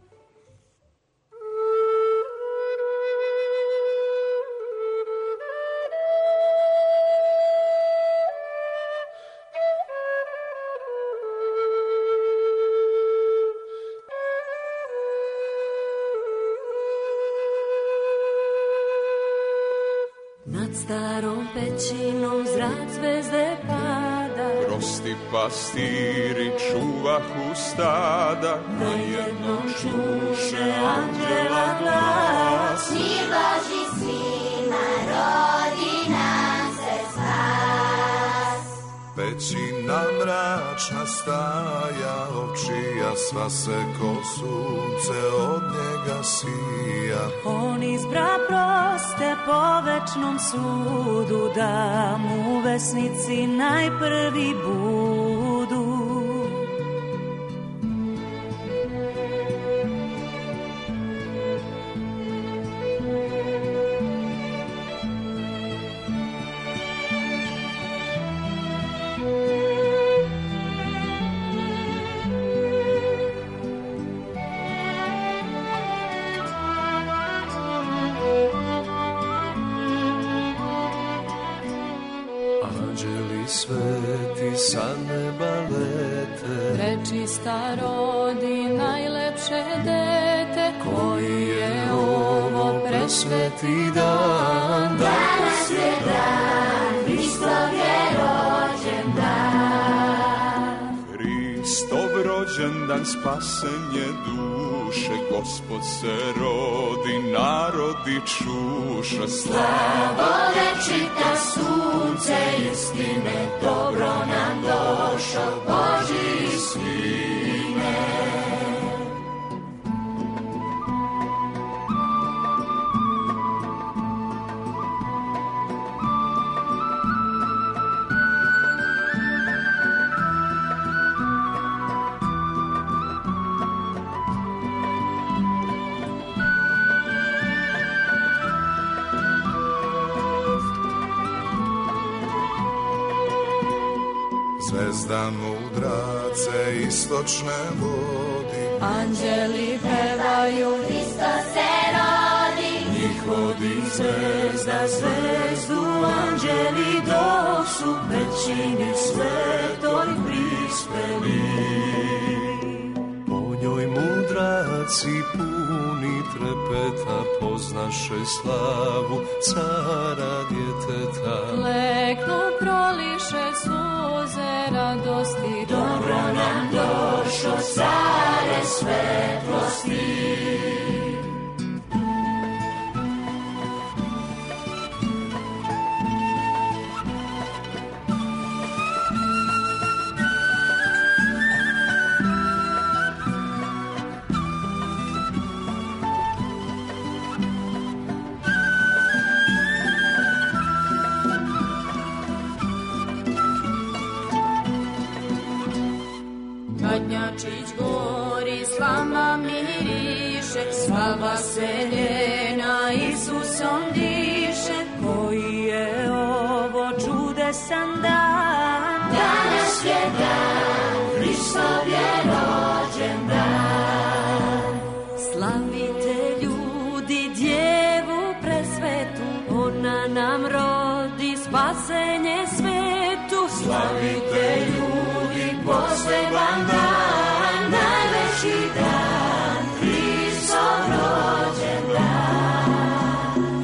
Nad starom pećinom zrak zvezde pada, prosti pastiri čuvahu stada, na jednom čuše anđela glas. Mir Božji svima rodi nam se spas. Pećina mračna staja, ovčija sva se ko sunce od njega sija. On izbra proste po večnom sudu, da mu vesnici najprvi budu. Sveti sa neba lete, prečista rodi najlepše dete, koji je ovo presveti dan. Danas je dan, Hristov je rođen dan. Hristov rođendan, spasenje duše, Gospod se rodi, narodi čuša. Slavo večita sunce istine, dobro nam došao Božji sine. Zvezda mudrace istočne vodi, anđeli pevaju, Hristos se rodi. Njih vodi zvezda zvezdu, anđeli dok su pećini svetoj prispeli. Po njoj mudraci puni trepeta, poznaše slavu cara djeteta. Leknu proliše suze radosti, dobro nam došo care svetlosti. Kadnjačić gori, slama miriše, slava se njena Isusom diše, koji je ovo čudesan dan. Danas je dan, Hristov je rođen dan. Slavite ljudi djevu presvetu, ona nam rodi spasenje svetu. Slavite ljudi poseban dan, najveći dan, Hristov rođen dan.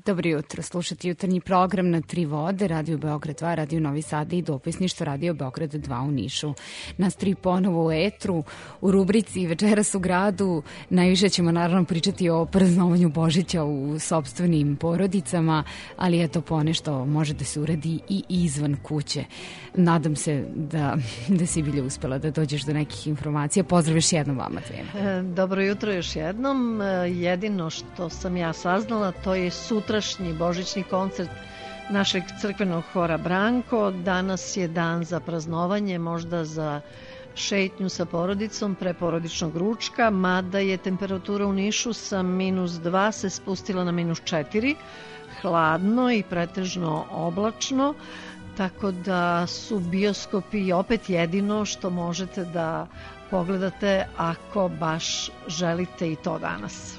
Dobro jutro, slušati jutarnji program na Tri vode, Radio Beograd dva, Radio Novi Sad i dopisništvo Radio Beograd dva u Nišu. Nas tri ponovo u etru, u rubrici Večeras u gradu. Najviše ćemo naravno pričati o praznovanju Božića u sopstvenim porodicama, ali eto ponešto može da se uradi i izvan kuće. Nadam se da, da si Bilja uspela da dođeš do nekih informacija. Pozdrav još jednom vama dvema. Dobro jutro još jednom. Jedino što sam ja saznala, to je sutrašnji božićni koncert našeg crkvenog hora Branko. Danas je dan za praznovanje, možda za šetnju sa porodicom pre porodičnog ručka, mada je temperatura u Nišu sa minus dva se spustila na minus četiri, hladno i pretežno oblačno, tako da su bioskopi opet jedino što možete da pogledate ako baš želite i to danas.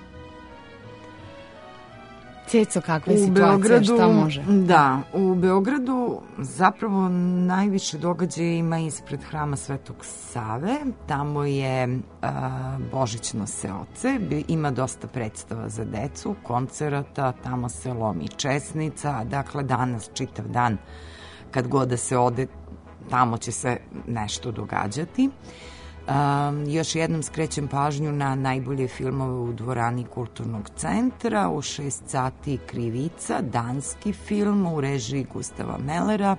Ceco, kakva je situacija, šta može? Da, u Beogradu zapravo najviše događaja ima ispred hrama Svetog Save. Tamo je a, božićno seoce, ima dosta predstava za decu, koncerata, tamo se lomi česnica, dakle danas čitav dan kad god da se ode, tamo će se nešto događati. Um, još jednom skrećem pažnju na najbolje filmove u dvorani Kulturnog centra. U šest sati Krivica, danski film u režiji Gustava Mellera,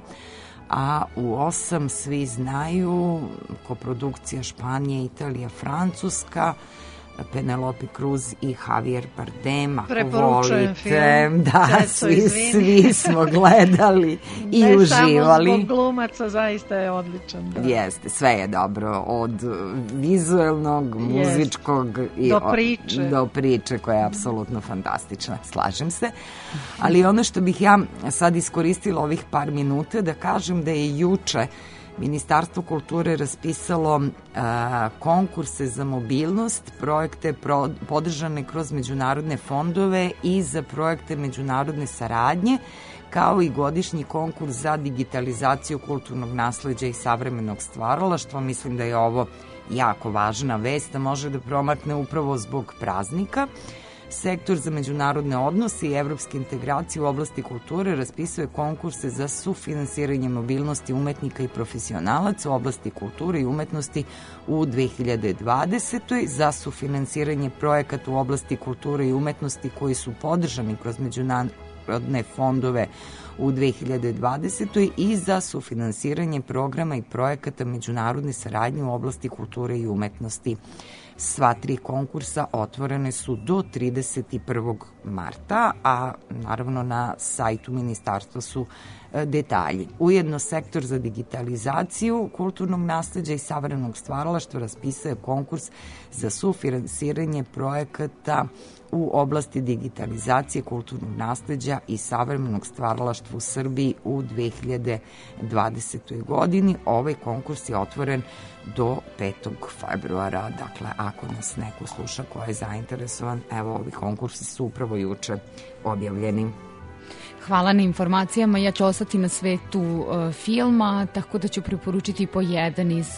a u osam svi znaju koprodukcija Španija, Italija, Francuska, Penelope Cruz i Javier Bardem, ako volite. Film. Da, Ceco, svi, svi smo gledali i ne uživali. Ne samo zbog glumaca, zaista je odličan. Da. Jeste, sve je dobro, od vizuelnog, muzičkog i do priče. do priče koja je apsolutno fantastična, slažem se. Ali ono što bih ja sad iskoristila ovih par minuta da kažem da je juče Ministarstvo kulture raspisalo a, konkurse za mobilnost, projekte pro, podržane kroz međunarodne fondove i za projekte međunarodne saradnje, kao i godišnji konkurs za digitalizaciju kulturnog nasleđa i savremenog stvaralaštva. Mislim da je ovo jako važna vest, a može da promakne upravo zbog praznika. Sektor za međunarodne odnose i evropske integracije u oblasti kulture raspisuje konkurse za sufinansiranje mobilnosti umetnika i profesionalaca u oblasti kulture i umetnosti u dve hiljade dvadesetoj. Za sufinansiranje projekata u oblasti kulture i umetnosti koji su podržani kroz međunarodne fondove u dve hiljade dvadesetoj i za sufinansiranje programa i projekata međunarodne saradnje u oblasti kulture i umetnosti. Sva tri konkursa otvorene su do trideset prvog marta, a naravno na sajtu ministarstva su detalji. Ujedno, sektor za digitalizaciju kulturnog nasleđa i savremenog stvaralaštva raspisao je konkurs za sufinansiranje projekata u oblasti digitalizacije kulturnog nasleđa i savremenog stvaralaštva u Srbiji u dve hiljade dvadesetoj godini. Ovaj konkurs je otvoren do petog februara. Dakle, ako nas neko sluša ko je zainteresovan, evo, ovi konkursi su upravo juče objavljeni. Hvala na informacijama. Ja ću ostati na svetu uh, filma, tako da ću preporučiti po jedan iz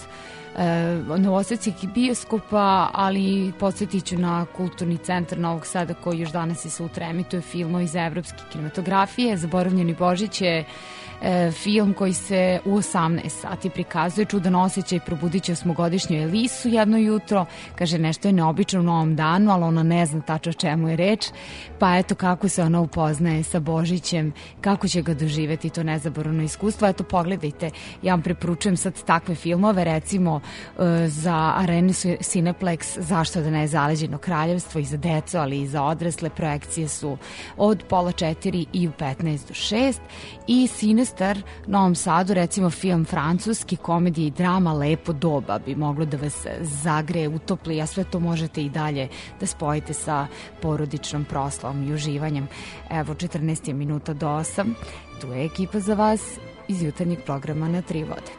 uh, novosadskih bioskopa, ali podsjetit ću na Kulturni centar Novog Sada koji još danas i sutra emituje filmove iz evropske kinematografije. Zaboravljeni Božić je e, film koji se u osamnaest sati prikazuje. Čudan osjećaj probudit će osmogodišnju Elisu jedno jutro. Kaže, nešto je neobično u novom danu, ali ona ne zna tačno o čemu je reč. Pa eto kako se ona upoznaje sa Božićem, kako će ga doživeti to nezaboravno iskustvo. Eto, pogledajte, ja vam preporučujem sad takve filmove, recimo e, za Arenu Cineplex, zašto da ne, Zaleđeno kraljevstvo, i za decu, ali i za odrasle. Projekcije su od pola četiri i u petnaest do šest. I Sinestar u Novom Sadu, recimo film francuski, komedija i drama Lepo doba bi moglo da vas zagreje, utopli, a sve to možete i dalje da spojite sa porodičnom proslavom i uživanjem. Evo, četrnaest minuta do osam. Tu je ekipa za vas iz jutarnjeg programa na Tri vode.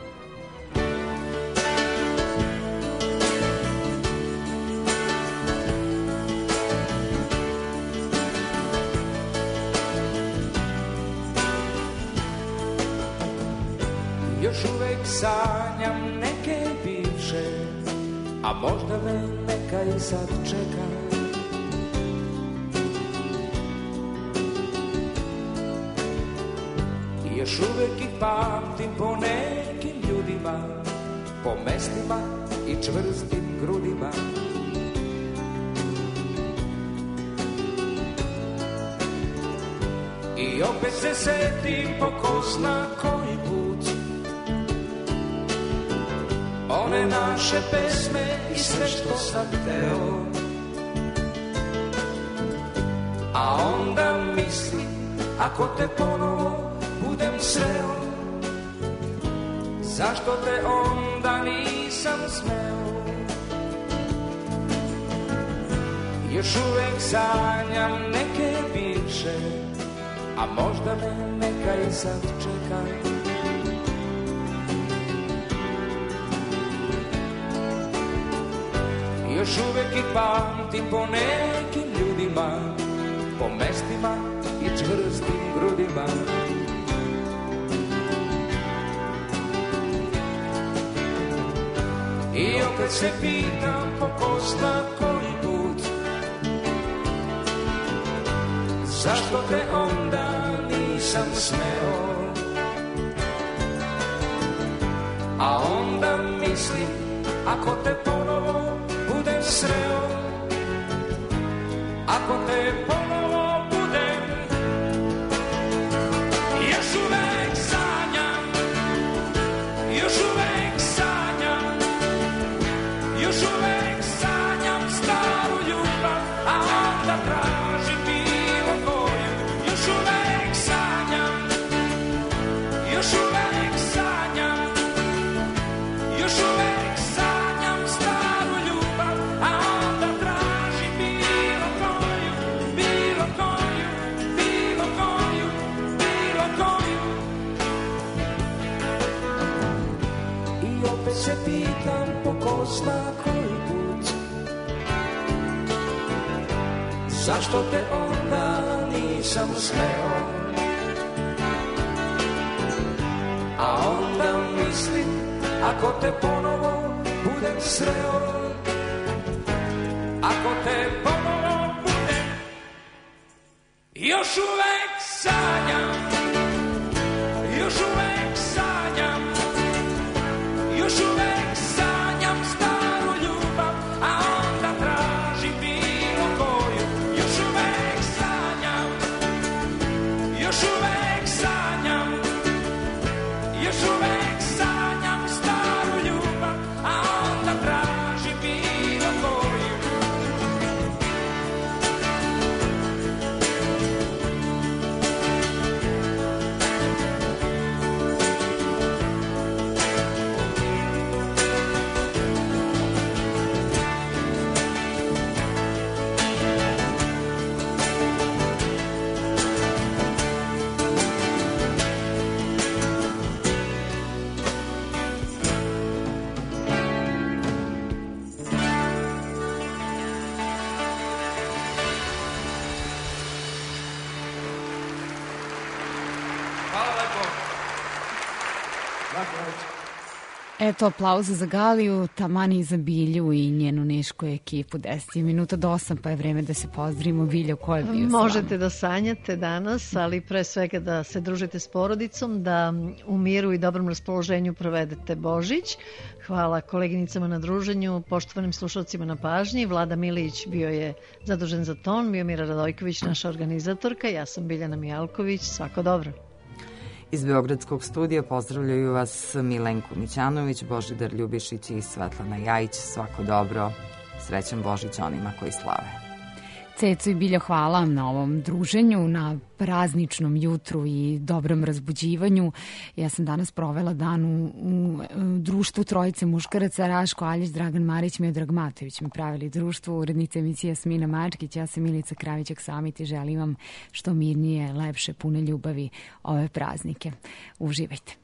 Još uvek sanjam neke bivše, a možda me neka i sad čeka. još uvek ih pamtim po nekim ljudima, po mestima i čvrstim grudima. I opet se setim po ko zna koji put one naše pesme i sve što sam teo. A onda mislim, ako te ponovo budem sreo, zašto te onda nisam smeo? Još uvek sanjam neke bivše, a možda me neka i sad čeka. Još uvek ih pamtim po nekim ljudima, po mestima i čvrstim grudima. I opet se pitam po ko zna koji put, zašto te onda nisam smeo? A onda mislim, ako te ponovo budem sreo, ako te ponovo budem, još uvek sanjam, još uvek sanjam, još uvek sanjam staru ljubav, a onda tražim bilo koju. Još uvek sanjam, još uvek sanjam, još uvek sanjam staru ljubav, a onda tražim bilo koju, bilo koju, bilo koju, bilo koju. I opet se pitam po ko zna koji put, zašto te onda nisam smeo? A onda mislim, ako te ponovo budem sreo, ako te ponovo budem, još uvek sanjam, još uvek sanjam, još uvek sanjam staru ljubav, a onda tražim bilo koju. Još uvek sanjam, još uvek sanjam, još uvek sanjam staru ljubav, a onda tražim bilo koju. Eto, aplauza za Galiju, tamani i za Bilju i njenu Nešku ekipu. deset minuta do osam, pa je vreme da se pozdravimo. Bilja, ko je bio s vama? Možete da sanjate danas, ali pre svega da se družite s porodicom, da u miru i dobrom raspoloženju provedete Božić. Hvala koleginicama na druženju, poštovanim slušalcima na pažnji. Vlada Milić bio je zadužen za ton, bio Mira Radojković, naša organizatorka, ja sam Biljana Mijalković, svako dobro. Iz Beogradskog studija pozdravljaju vas Milenko Mićanović, Božidar Ljubišić i Svetlana Jajić. Svako dobro, srećan Božić onima koji slave. Ceco i Bilja, hvala vam na ovom druženju, na prazničnom jutru i dobrom razbuđivanju. Ja sam danas provela dan u, u društvu trojice muškaraca, Raško Aljić, Dragan Marić, Miodrag Matović mi pravili društvo, urednica emisije Jasmina Mačkić, ja sam Milica Kravićak Samit i želim vam što mirnije, lepše, pune ljubavi ove praznike. Uživajte.